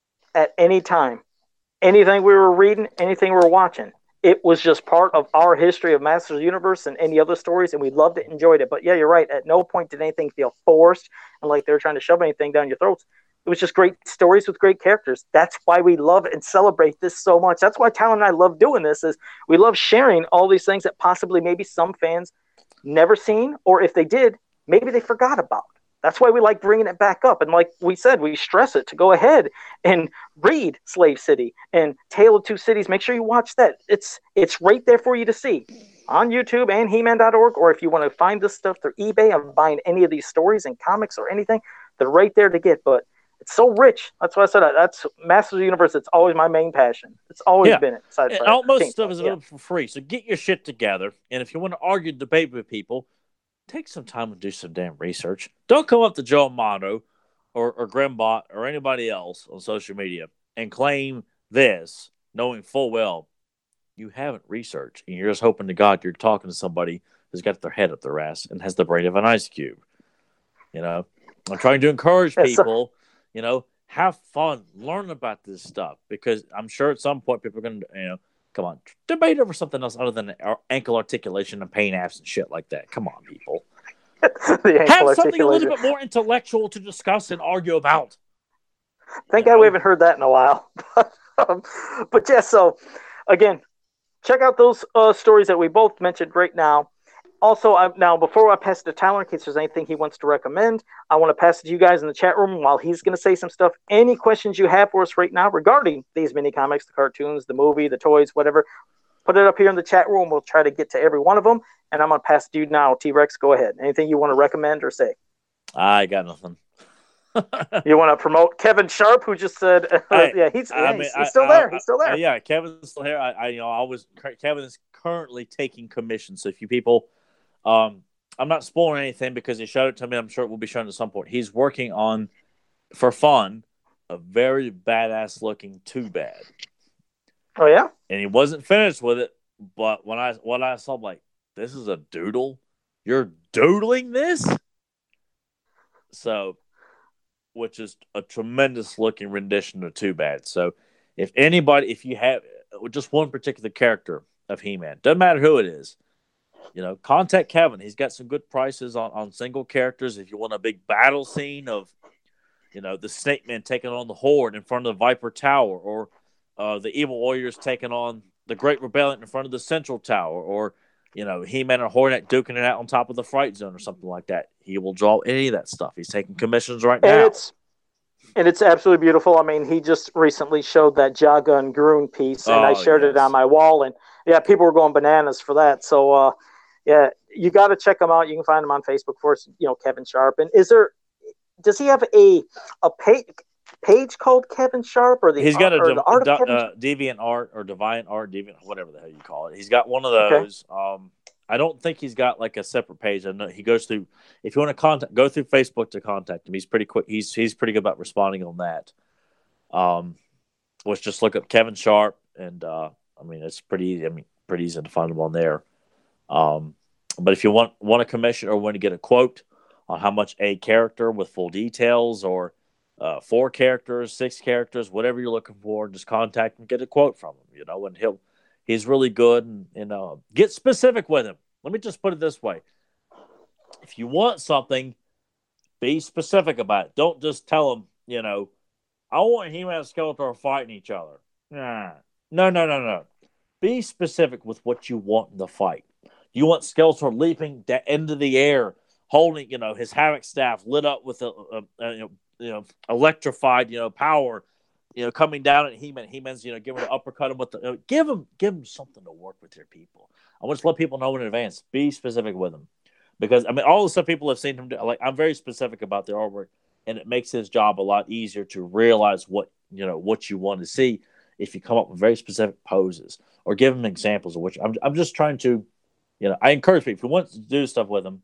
at any time. Anything we were reading, anything we were watching, it was just part of our history of Masters of the Universe and any other stories, and we loved it, enjoyed it. But yeah, you're right. At no point did anything feel forced and like they were trying to shove anything down your throats. It was just great stories with great characters. That's why we love and celebrate this so much. That's why Tyler and I love doing this. Is we love sharing all these things that possibly maybe some fans never seen, or if they did, maybe they forgot about. That's why we like bringing it back up. And like we said, we stress it to go ahead and read Slave City and Tale of Two Cities. Make sure you watch that. It's it's right there for you to see on YouTube and He Man dot org. Or if you want to find this stuff through eBay and buying any of these stories and comics or anything, they're right there to get. But it's so rich. That's why I said that. That's Masters of the Universe. It's always my main passion. It's always yeah. been it. Aside from all, most King stuff is available yeah. for free. So get your shit together. And if you want to argue, debate with people, take some time and do some damn research. Don't come up to Joe Amato or, or Grimbot or anybody else on social media and claim this, knowing full well you haven't researched. And you're just hoping to God you're talking to somebody who's got their head up their ass and has the brain of an ice cube. You know, I'm trying to encourage people. You know, have fun, learn about this stuff, because I'm sure at some point people are going to, you know, come on, debate over something else other than ankle articulation and pain apps and shit like that. Come on, people. Have something a little bit more intellectual to discuss and argue about. Thank God we haven't heard that in a while. um, but yeah, so again, check out those uh, stories that we both mentioned right now. Also, I, now before I pass it to Tyler, in case there's anything he wants to recommend, I want to pass it to you guys in the chat room while he's going to say some stuff. Any questions you have for us right now regarding these mini comics, the cartoons, the movie, the toys, whatever, put it up here in the chat room. We'll try to get to every one of them. And I'm going to pass it to you now. T-Rex, go ahead. Anything you want to recommend or say? I got nothing. You want to promote Kevin Sharp, who just said, uh, I, yeah, he's, I yeah, mean, he's, he's I, still I, there. I, He's still there. Yeah, Kevin's still here. I, I, you know, I was Kevin is currently taking commissions. So if you people, um, I'm not spoiling anything because he showed it to me. I'm sure it will be shown at some point. He's working on, for fun, a very badass looking Too Bad. Oh yeah, and he wasn't finished with it. But when I when I saw, I'm like, this is a doodle. You're doodling this, so, which is a tremendous looking rendition of Too Bad. So, if anybody, if you have just one particular character of He-Man, doesn't matter who it is. You know, contact Kevin. He's got some good prices on, on single characters. If you want a big battle scene of, you know, the Snake Man taking on the Horde in front of the Viper Tower, or uh, the Evil Warriors taking on the Great Rebellion in front of the Central Tower, or, you know, He-Man and Hornet duking it out on top of the Fright Zone or something like that. He will draw any of that stuff. He's taking commissions right and now. It's, and it's absolutely beautiful. I mean, he just recently showed that Jaga and Groon piece, and oh, I shared yes. it on my wall, and yeah, people were going bananas for that. So, uh, yeah, you got to check him out. You can find him on Facebook for, you know, Kevin Sharp. And is there, does he have a a page page called Kevin Sharp, or the he's got art, a or the art de- of Kevin uh, Deviant Art or Deviant Art, Deviant, whatever the hell you call it. He's got one of those. Okay. Um, I don't think he's got like a separate page. I know he goes through. If you want to contact, go through Facebook to contact him. He's pretty quick. He's he's pretty good about responding on that. Um, let's just look up Kevin Sharp, and uh, I mean it's pretty easy. I mean pretty easy to find him on there. Um, but if you want want a commission or want to get a quote on how much a character with full details, or uh, four characters, six characters, whatever you're looking for, just contact him, get a quote from him. You know, and he'll he's really good, and, and uh, get specific with him. Let me just put it this way: if you want something, be specific about it. Don't just tell him, you know, I want He-Man and Skeletor fighting each other. Nah. No, no, no, no. Be specific with what you want in the fight. You want Skeletor leaping into the air, holding, you know, his Havoc staff lit up with a, a, a you, know, you know, electrified, you know, power, you know, coming down at He-Man. He-Man's, you know, giving an uppercut him with the, you know, give him, give him something to work with your people. I want to let people know in advance. Be specific with him, because I mean, all the stuff people have seen him do. Like, I'm very specific about the artwork, and it makes his job a lot easier to realize what, you know, what you want to see if you come up with very specific poses or give him examples of which I'm, I'm just trying to, you know, I encourage people, if you want to do stuff with them,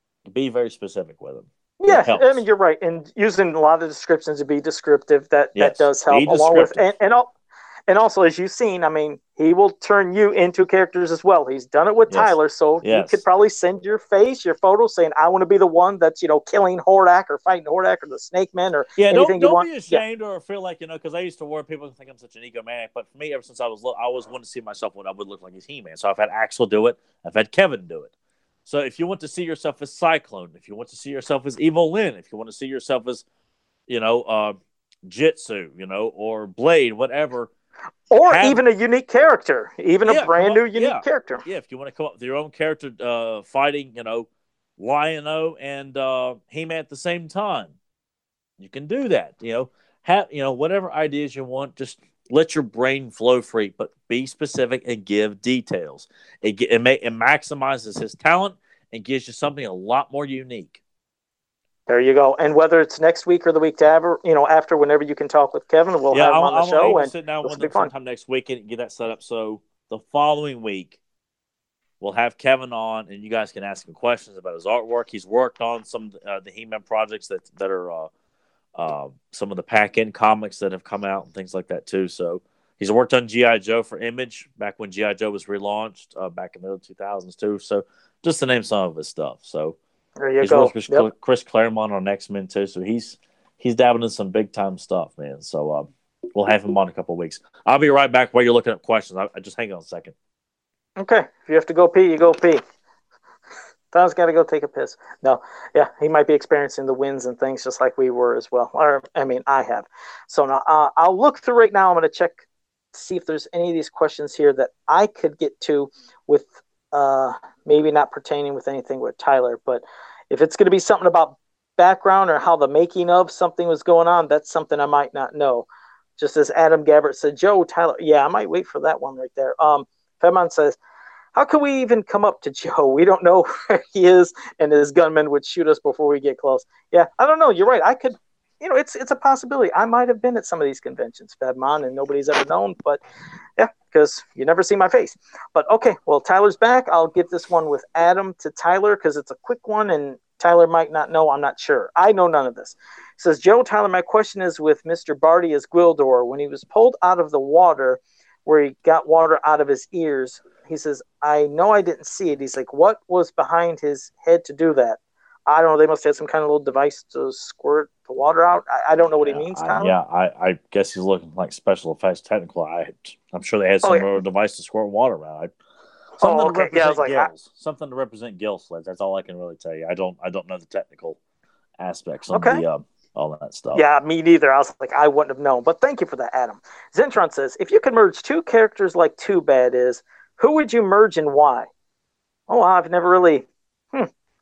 be very specific with them. Yeah, I mean, you're right. And using a lot of descriptions to be descriptive, that, yes, that does help. Along with, and, and, and also, as you've seen, I mean, he will turn you into characters as well. He's done it with yes. Tyler, so yes. you could probably send your face, your photo, saying, I want to be the one that's, you know, killing Hordak or fighting Hordak or the Snake Man or yeah, anything don't, don't you want. Don't be ashamed yeah. or feel like, you know, because I used to worry people think I'm such an egomaniac, but for me, ever since I was little, I always wanted to see myself what I would look like as He-Man. So I've had Axel do it. I've had Kevin do it. So if you want to see yourself as Cyclone, if you want to see yourself as Evil Lyn, if you want to see yourself as, you know, uh, Jitsu, you know, or Blade, whatever. Or have, even a unique character, even yeah, a brand new up, unique yeah, character. Yeah, if you want to come up with your own character uh, fighting, you know, Lion-O and uh, He-Man at the same time, you can do that. You know, have you know whatever ideas you want, just let your brain flow free, but be specific and give details. It it, may, it maximizes his talent and gives you something a lot more unique. There you go. And whether it's next week or the week after, you know, after, whenever you can talk with Kevin, we'll yeah, have him I'm, on the I'm show. And sit down with him sometime next week and get that set up. So the following week, we'll have Kevin on, and you guys can ask him questions about his artwork. He's worked on some of uh, the He-Man projects that that are uh, uh, some of the pack-in comics that have come out and things like that too. So he's worked on G I. Joe for Image back when G I. Joe was relaunched uh, back in the early two thousands too. So just to name some of his stuff. So there you he's go. worked with yep. Chris Claremont on X-Men too. So he's he's dabbling in some big time stuff, man. So uh, we'll have him on in a couple of weeks. I'll be right back while you're looking up questions. I, I just hang on a second. Okay, if you have to go pee, you go pee. Tom's got to go take a piss. No, yeah, he might be experiencing the winds and things just like we were as well. Or, I mean, I have. So now uh, I'll look through right now. I'm going to check, see if there's any of these questions here that I could get to with uh, maybe not pertaining with anything with Tyler. But if it's going to be something about background or how the making of something was going on, that's something I might not know. Just as Adam Gabbert said, Joe, Tyler. Yeah, I might wait for that one right there. Um, Femon says, how can we even come up to Joe? We don't know where he is, and his gunman would shoot us before we get close. Yeah, I don't know. You're right. I could, you know, it's it's a possibility. I might have been at some of these conventions, Fedmon, and nobody's ever known. But, yeah, because you never see my face. But, okay, well, Tyler's back. I'll give this one with Adam to Tyler because it's a quick one, and Tyler might not know. I'm not sure. I know none of this. It says, Joe, Tyler, my question is with Mister Barty as Gwildor. When he was pulled out of the water where he got water out of his ears, he says, I know I didn't see it. He's like, what was behind his head to do that? I don't know. They must have some kind of little device to squirt the water out. I, I don't know what yeah, he means, I, Tyler. yeah, I, I guess he's looking like special effects technical. I, I'm sure they had some oh, yeah. device to squirt water around. I, something oh, okay. to represent yeah, like, gills. I, something to represent gill sleds. That's all I can really tell you. I don't I don't know the technical aspects of okay. the um, all that stuff. Yeah, me neither. I was like, I wouldn't have known. But thank you for that, Adam. Zentron says, if you could merge two characters like Too Bad is, who would you merge and why? Oh, I've never really. Hmm.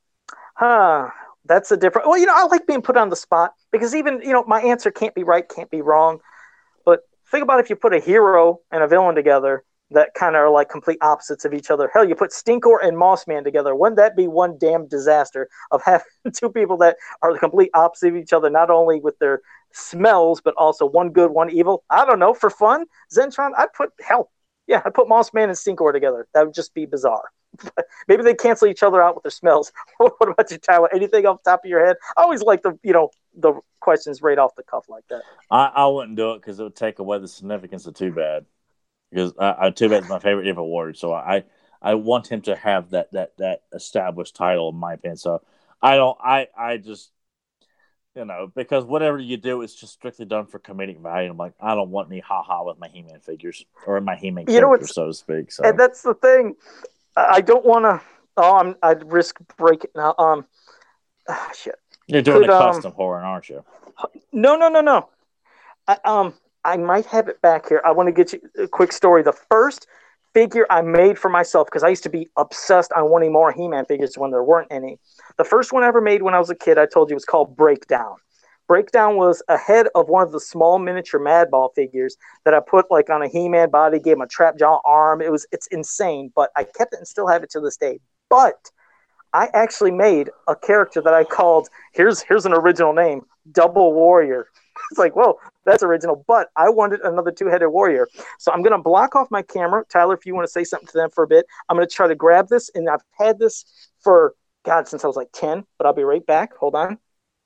Huh. That's a different. Well, you know, I like being put on the spot because even, you know, my answer can't be right, can't be wrong. But think about if you put a hero and a villain together that kind of are like complete opposites of each other. Hell, you put Stinkor and Mossman together. Wouldn't that be one damn disaster of having two people that are the complete opposite of each other, not only with their smells, but also one good, one evil? I don't know. For fun, Zentron, I'd put, hell, yeah, I'd put Mossman and Stinkor together. That would just be bizarre. Maybe they cancel each other out with their smells. What about you, Tyler? Anything off the top of your head? I always like the, you know, the questions right off the cuff like that. I, I wouldn't do it because it would take away the significance of Too Bad. Because uh, Too Bad is my favorite evil warrior, so I, I want him to have that that that established title, in my opinion. So I don't, I I just, you know, because whatever you do, it's just strictly done for comedic value. I'm like, I don't want any ha ha with my He-Man figures or my He-Man you characters, so to speak. So and that's the thing. I don't want to. Oh, I'm. I'd risk breaking now. Um, ah, shit. You're doing Could, a custom um, horror, aren't you? No, no, no, no. I, um, I might have it back here. I want to get you a quick story. The first figure I made for myself, because I used to be obsessed on wanting more He-Man figures when there weren't any. The first one I ever made when I was a kid, I told you, was called Breakdown. Breakdown was a head of one of the small miniature Madball figures that I put like on a He-Man body, gave him a trap jaw arm. It was it's insane, but I kept it and still have it to this day. But I actually made a character that I called, here's here's an original name, Double Warrior. It's like, whoa, that's original. But I wanted another two-headed warrior. So I'm going to block off my camera. Tyler, if you want to say something to them for a bit, I'm going to try to grab this. And I've had this for, God, since I was like ten, but I'll be right back. Hold on.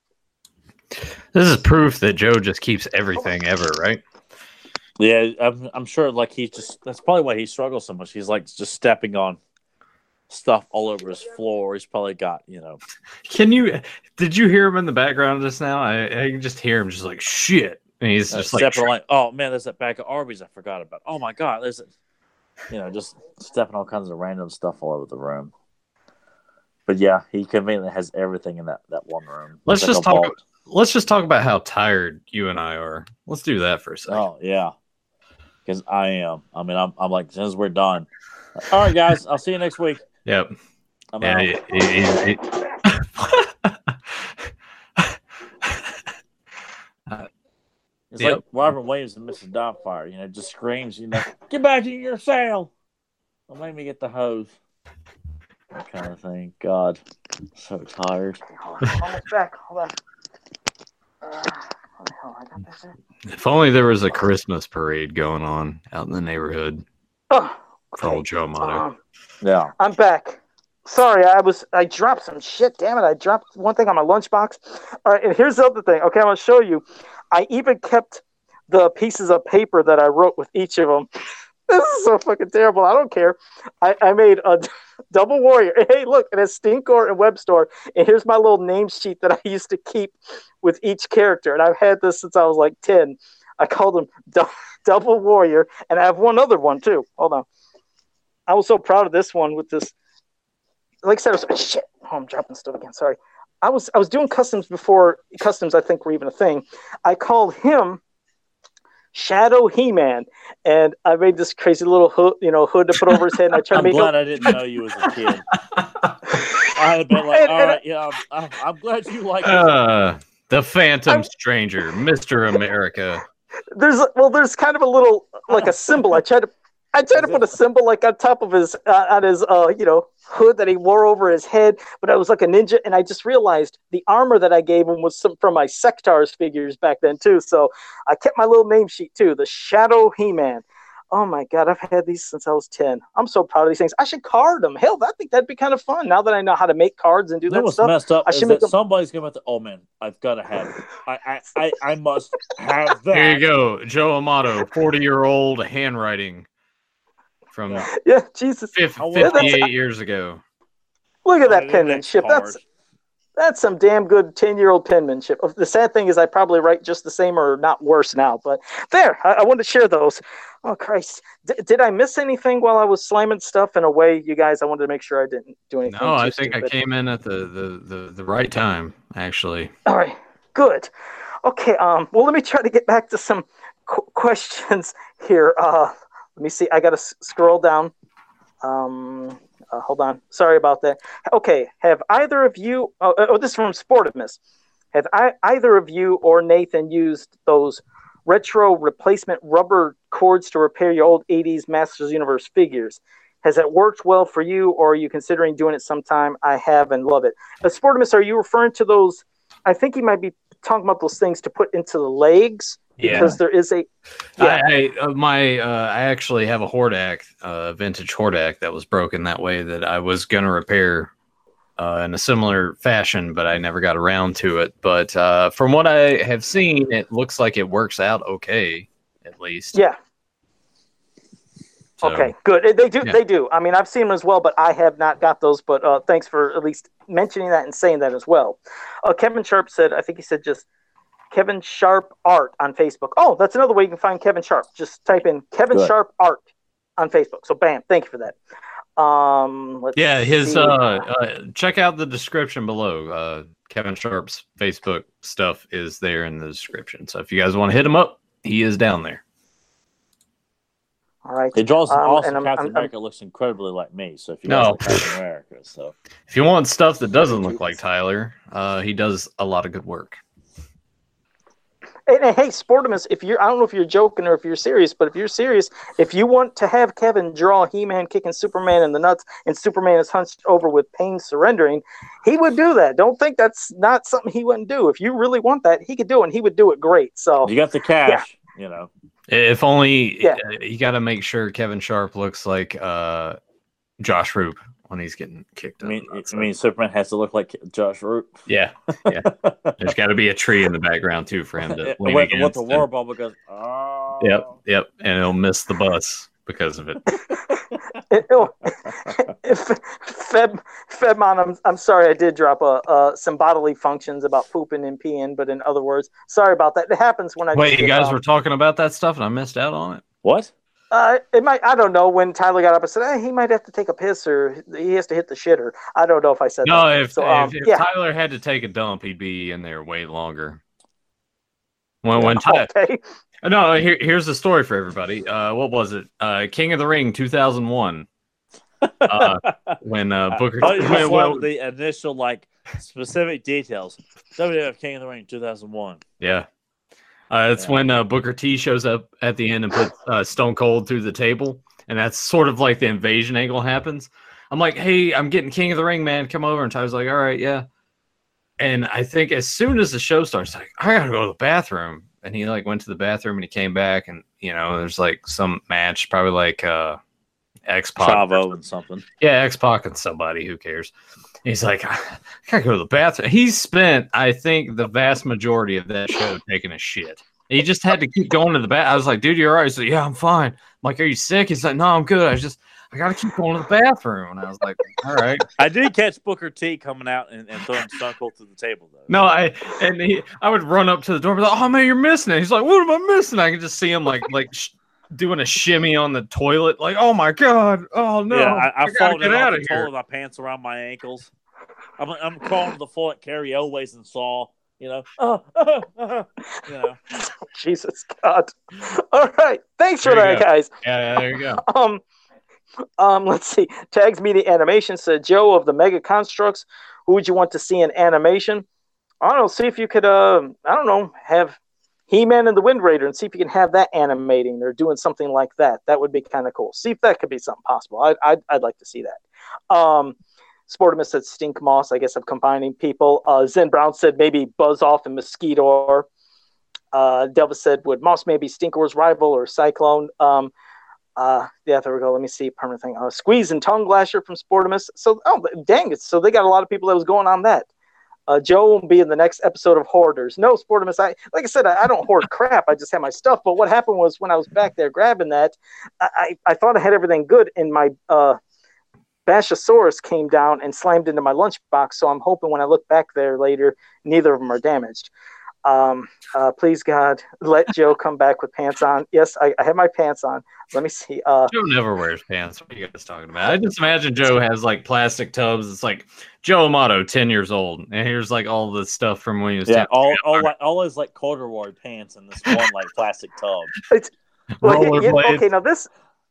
This is proof that Joe just keeps everything ever, right? Yeah, I'm, I'm sure like he just, that's probably why he struggles so much. He's like just stepping on stuff all over his floor. He's probably got, you know. Can you, did you hear him in the background just now? I, I can just hear him just like, shit. And he's uh, just like, stepping like, oh man, there's that bag of Arby's I forgot about. Oh my God, there's, a, you know, just stepping all kinds of random stuff all over the room. But yeah, he conveniently has everything in that, that one room. Let's like just talk. vault. Let's just talk about how tired you and I are. Let's do that for a second. Oh yeah, because I am. I mean, I'm. I'm like, as soon as we're done. All right, guys. I'll see you next week. Yep. I'm yeah. out. He, he, he, uh, It's yep. like Robert Williams and Missus Doubtfire. You know, just screams. You know, get back in your cell. Don't make me get the hose. That kind of thing. God, I'm so tired. Hold on, I'm almost back. Hold on. Uh, what the hell? I got this in. If only there was a Christmas parade going on out in the neighborhood Oh, for old Joe Motto. Um, Yeah. I'm back. Sorry, I was I dropped some shit. Damn it! I dropped one thing on my lunchbox. All right, and here's the other thing. Okay, I'm gonna show you. I even kept the pieces of paper that I wrote with each of them. This is so fucking terrible. I don't care. I, I made a double warrior. Hey, look, it has Stinkor and Webstore. And here's my little name sheet that I used to keep with each character. And I've had this since I was like ten. I called him du- Double Warrior. And I have one other one, too. Hold on. I was so proud of this one with this. Like I said, I was, shit. Oh, I'm dropping stuff again. Sorry. I was I was doing customs before customs, I think, were even a thing. I called him Shadow He-Man, and I made this crazy little hood, you know, hood to put over his head. And I tried I'm to make. glad him... I didn't know you as a kid. I had been like, and, all and right, I... yeah, I'm, I'm glad you like uh, the Phantom I'm... Stranger, Mister America. There's well, there's kind of a little like a symbol. I tried to. I tried to put a symbol like on top of his uh, on his uh, you know hood that he wore over his head, but I was like a ninja, and I just realized the armor that I gave him was some from my Sectars figures back then too. So I kept my little name sheet too, the Shadow He-Man. Oh my god, I've had these since I was ten. I'm so proud of these things. I should card them. Hell, I think that'd be kind of fun now that I know how to make cards and do you that know what's stuff. Messed up I is should that make them... somebody's going to oh man, I've got to have it. I, I, I, I must have that. Here you go, Joe Amato, forty-year-old handwriting. From yeah, Jesus, fifty-eight yeah, years ago. Look at that penmanship. That's that's some damn good ten-year-old penmanship. The sad thing is, I probably write just the same or not worse now. But there, I, I wanted to share those. Oh Christ, D- did I miss anything while I was slamming stuff in a way, you guys? I wanted to make sure I didn't do anything. No, I think stupid. I came in at the, the, the, the right time, actually. All right, good. Okay, um, well, let me try to get back to some qu- questions here. Uh. Let me see. I got to s- scroll down. Um, uh, hold on. Sorry about that. Okay. Have either of you? Oh, oh this is from Sportimus. Have I, either of you or Nathan used those retro replacement rubber cords to repair your old eighties Masters Universe figures? Has that worked well for you, or are you considering doing it sometime? I have and love it. Uh, Sportimus, are you referring to those? I think he might be talking about those things to put into the legs. Because yeah. there is a, yeah. I, I uh, my uh, I actually have a Hordak, uh, vintage Hordak that was broken that way that I was gonna repair uh, in a similar fashion, but I never got around to it. But uh, from what I have seen, it looks like it works out okay, at least. Yeah. So, okay, good. They do. Yeah. They do. I mean, I've seen them as well, but I have not got those. But uh, thanks for at least mentioning that and saying that as well. Uh, Kevin Sharp said, I think he said just. Kevin Sharp Art on Facebook. Oh, that's another way you can find Kevin Sharp. Just type in Kevin Good. Sharp Art on Facebook. So, bam, thank you for that. Um, let's yeah, his see. uh, uh, check out the description below. Uh, Kevin Sharp's Facebook stuff is there in the description. So, if you guys want to hit him up, he is down there. All right. He draws an um, awesome I'm, Captain I'm, America. I'm, looks incredibly like me. So if you no. guys like Captain America, so if you want stuff that doesn't look like Tyler, uh, he does a lot of good work. And, and hey, Sportimus, if you're, I don't know if you're joking or if you're serious, but if you're serious, if you want to have Kevin draw He-Man kicking Superman in the nuts and Superman is hunched over with pain surrendering, he would do that. Don't think that's not something he wouldn't do. If you really want that, he could do it, and he would do it great. So you got the cash, yeah. you know. If only yeah. you got to make sure Kevin Sharp looks like uh, Josh Roop when he's getting kicked. I mean, I mean, Superman has to look like Josh Roop. Yeah, yeah. There's got to be a tree in the background too for him to lean with, against. With the war bubble goes. Oh. Yep, yep, and he'll miss the bus because of it. Feb, Febmon, I'm, I'm sorry I did drop a, uh, some bodily functions about pooping and peeing, but in other words, sorry about that. It happens when I wait. You guys um, were talking about that stuff, and I missed out on it. What? Uh, it might. I don't know. When Tyler got up, I said, hey, he might have to take a piss or he has to hit the shitter. I don't know if I said no, that. if, so, if, um, if yeah. Tyler had to take a dump, he'd be in there way longer. When yeah, when Ty- okay. No, here, here's the story for everybody. Uh, what was it? Uh, King of the Ring, two thousand one. Uh, when uh, Booker I just when, love when, the initial like specific details. W W F King of the Ring, two thousand one. Yeah. Uh, it's yeah. when uh, Booker T shows up at the end and puts uh, Stone Cold through the table, and that's sort of like the invasion angle happens. I'm like, hey, I'm getting King of the Ring, man. Come over. And Tyler's like, all right, yeah. And I think as soon as the show starts, like, I gotta go to the bathroom. And he like went to the bathroom and he came back, and you know, there's like some match, probably like uh, X-Pac, Chavo and something. Yeah, X-Pac and somebody. Who cares? He's like, I gotta go to the bathroom. He spent, I think, the vast majority of that show taking a shit. He just had to keep going to the bath. I was like, dude, you're all right. He's like, yeah, I'm fine. I'm like, are you sick? He's like, no, I'm good. I just, I got to keep going to the bathroom. And I was like, all right. I did catch Booker T coming out and, and throwing Stone Cold to the table, though. No, I, and he, I would run up to the door and be like, oh, man, you're missing it. He's like, what am I missing? I can just see him like, like sh- doing a shimmy on the toilet. Like, oh my God. Oh no. Yeah, I, I, I gotta folded get off out of the here. toe of my pants around my ankles. I'm, I'm crawling to the floor at Carrie Elways and Saw. You know, oh, oh, oh, you know. Jesus God. All right. Thanks for There you that, go. guys. Yeah, yeah, there you go. Um, um, let's see. Tags Media Animation said, Joe of the Mega Constructs, who would you want to see in animation? I don't know. See if you could, uh, I don't know, have He-Man and the Wind Raider and see if you can have that animating or doing something like that. That would be kind of cool. See if that could be something possible. I'd, I'd, I'd like to see that. Um, Sportimus said Stink Moss. I guess I'm combining people. Uh, Zen Brown said maybe Buzz Off and Mosquito. Uh, Delva said, would Moss maybe Stinkor's rival or Cyclone? Um, uh, yeah, there we go. Let me see. Permanent thing. Uh, Squeeze and Tongue Lasher from Sportimus. So, oh, dang it. So they got a lot of people that was going on that. Uh, Joe will be in the next episode of Hoarders. No, Sportimus, I like I said, I, I don't hoard crap. I just have my stuff. But what happened was when I was back there grabbing that, I, I, I thought I had everything good in my uh, Bashosaurus came down and slammed into my lunchbox. So I'm hoping when I look back there later, neither of them are damaged. Um, uh, please, God, let Joe come back with pants on. Yes, I, I have my pants on. Let me see. Uh, Joe never wears pants. What are you guys talking about? I just imagine Joe has like plastic tubs. It's like Joe Amato, ten years old, and here's like all the stuff from when he was Yeah, ten. all all, like, all his like corduroy pants in this one like plastic tub. it's, well, yeah, yeah, Rollerblades. okay, now this.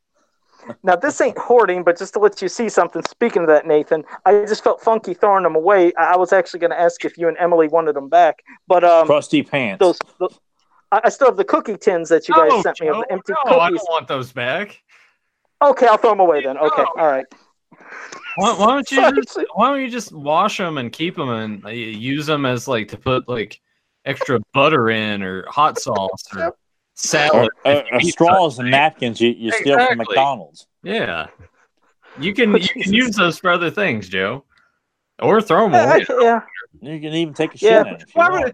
Now, this ain't hoarding, but just to let you see something, speaking of that, Nathan, I just felt funky throwing them away. I was actually going to ask if you and Emily wanted them back. But um, Crusty pants. those, those, I still have the cookie tins that you guys Oh, sent me of Joe, the empty no, cookies. I don't want those back. Okay, I'll throw them away then. Okay, No. all right. Why, why don't you Sorry. just why don't you just wash them and keep them and uh, use them as like to put like extra butter in or hot sauce or salad? Or, if uh, you uh, eat straws something. and napkins you, you steal from Exactly. McDonald's. Yeah, you can Oh, you can Jesus. use those for other things, Joe, or throw them Yeah, away. I- yeah. You can even take a Yeah, shit in it if you why want.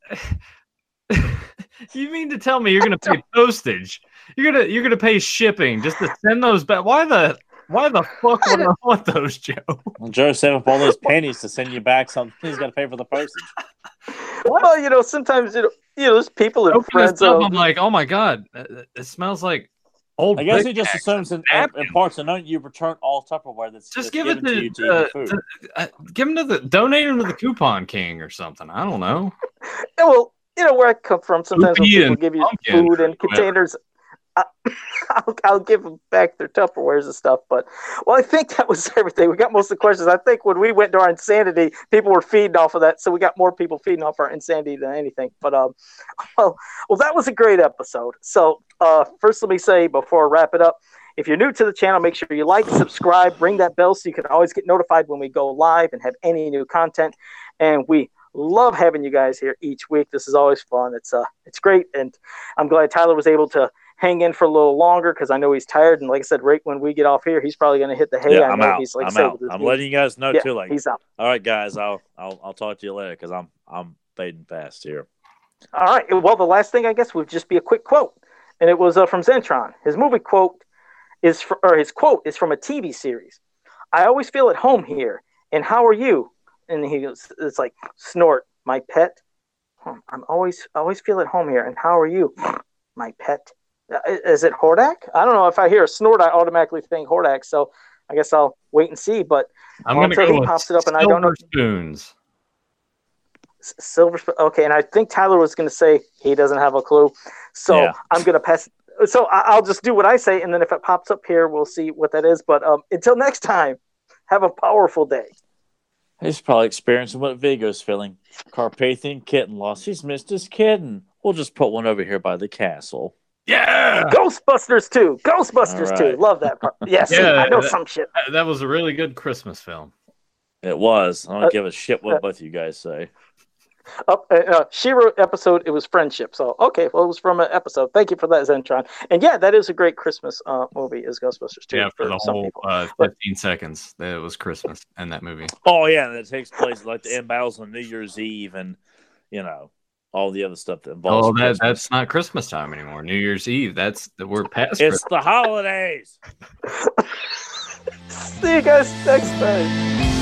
would You mean to tell me you're gonna pay postage? You're gonna you're gonna pay shipping just to send those back? Why the why the fuck would I want those, Joe? Well, Joe saved up all those pennies to send you back something. He's got to pay for the postage. Well, you know, sometimes, you know, you know there's people and Open friends. this up, that- I'm like, oh my god, it it smells like old. I guess Big he just Macs. assumes in, in, napkins. in parts unknown you return all Tupperware that's Just that's give it given to to, you to eat uh, your food. to uh, give them to the donate them to the Coupon King or something. I don't know. Yeah, well, you know, where I come from, sometimes when Poopy people and give you pumpkin food or and whatever. containers, I, I'll, I'll give them back their Tupperwares and stuff. But, well, I think that was everything. We got most of the questions. I think when we went to our insanity, people were feeding off of that. So we got more people feeding off our insanity than anything. But, um, well, well that was a great episode. So, uh, first, let me say before I wrap it up, if you're new to the channel, make sure you like, subscribe, ring that bell so you can always get notified when we go live and have any new content. And we love having you guys here each week. This is always fun. It's uh, it's great, and I'm glad Tyler was able to hang in for a little longer because I know he's tired. And like I said, right when we get off here, he's probably going to hit the hay. Yeah, I I'm know out. he's like I I'm said, out. with his I'm knee. letting you guys know Yeah, too. Like, he's out. all right, guys, I'll I'll I'll talk to you later because I'm I'm fading fast here. All right. Well, the last thing I guess would just be a quick quote, and it was uh, from Zentron. His movie quote is, fr- or his quote is from a T V series. I always feel at home here. And how are you? And he goes, it's like snort, my pet. Hmm, I'm always always feel at home here. And how are you, my pet? Uh, Is it Hordak? I don't know. If I hear a snort, I automatically think Hordak. So I guess I'll wait and see. But I'm Well, gonna until go he with pops it up and I don't know- Silver Spoons. S- Silver, Sp- okay. And I think Tyler was going to say he doesn't have a clue. So Yeah. I'm going to pass. So I- I'll just do what I say, and then if it pops up here, we'll see what that is. But um, until next time, have a powerful day. He's probably experiencing what Vigo's feeling. Carpathian kitten lost. He's missed his kitten. We'll just put one over here by the castle. Yeah, Ghostbusters two. Ghostbusters All two. right. Love that part. Yeah, see, Yeah, I know that- some shit. that- that was a really good Christmas film. It was. I don't Uh, give a shit what uh, both you guys say. Up, uh, uh, She-Ra episode, it was friendship. So, okay, well, it was from an episode. Thank you for that, Zentron. And yeah, that is a great Christmas uh, movie, is Ghostbusters two. Yeah, for the some whole people. uh, But- fifteen seconds that it was Christmas in that movie. Oh yeah, that takes place like the end battles on New Year's Eve, and you know, all the other stuff that involves. Oh, that Christmas. that's not Christmas time anymore. New Year's Eve. That's we're past. It's Christmas. the holidays. See you guys next time.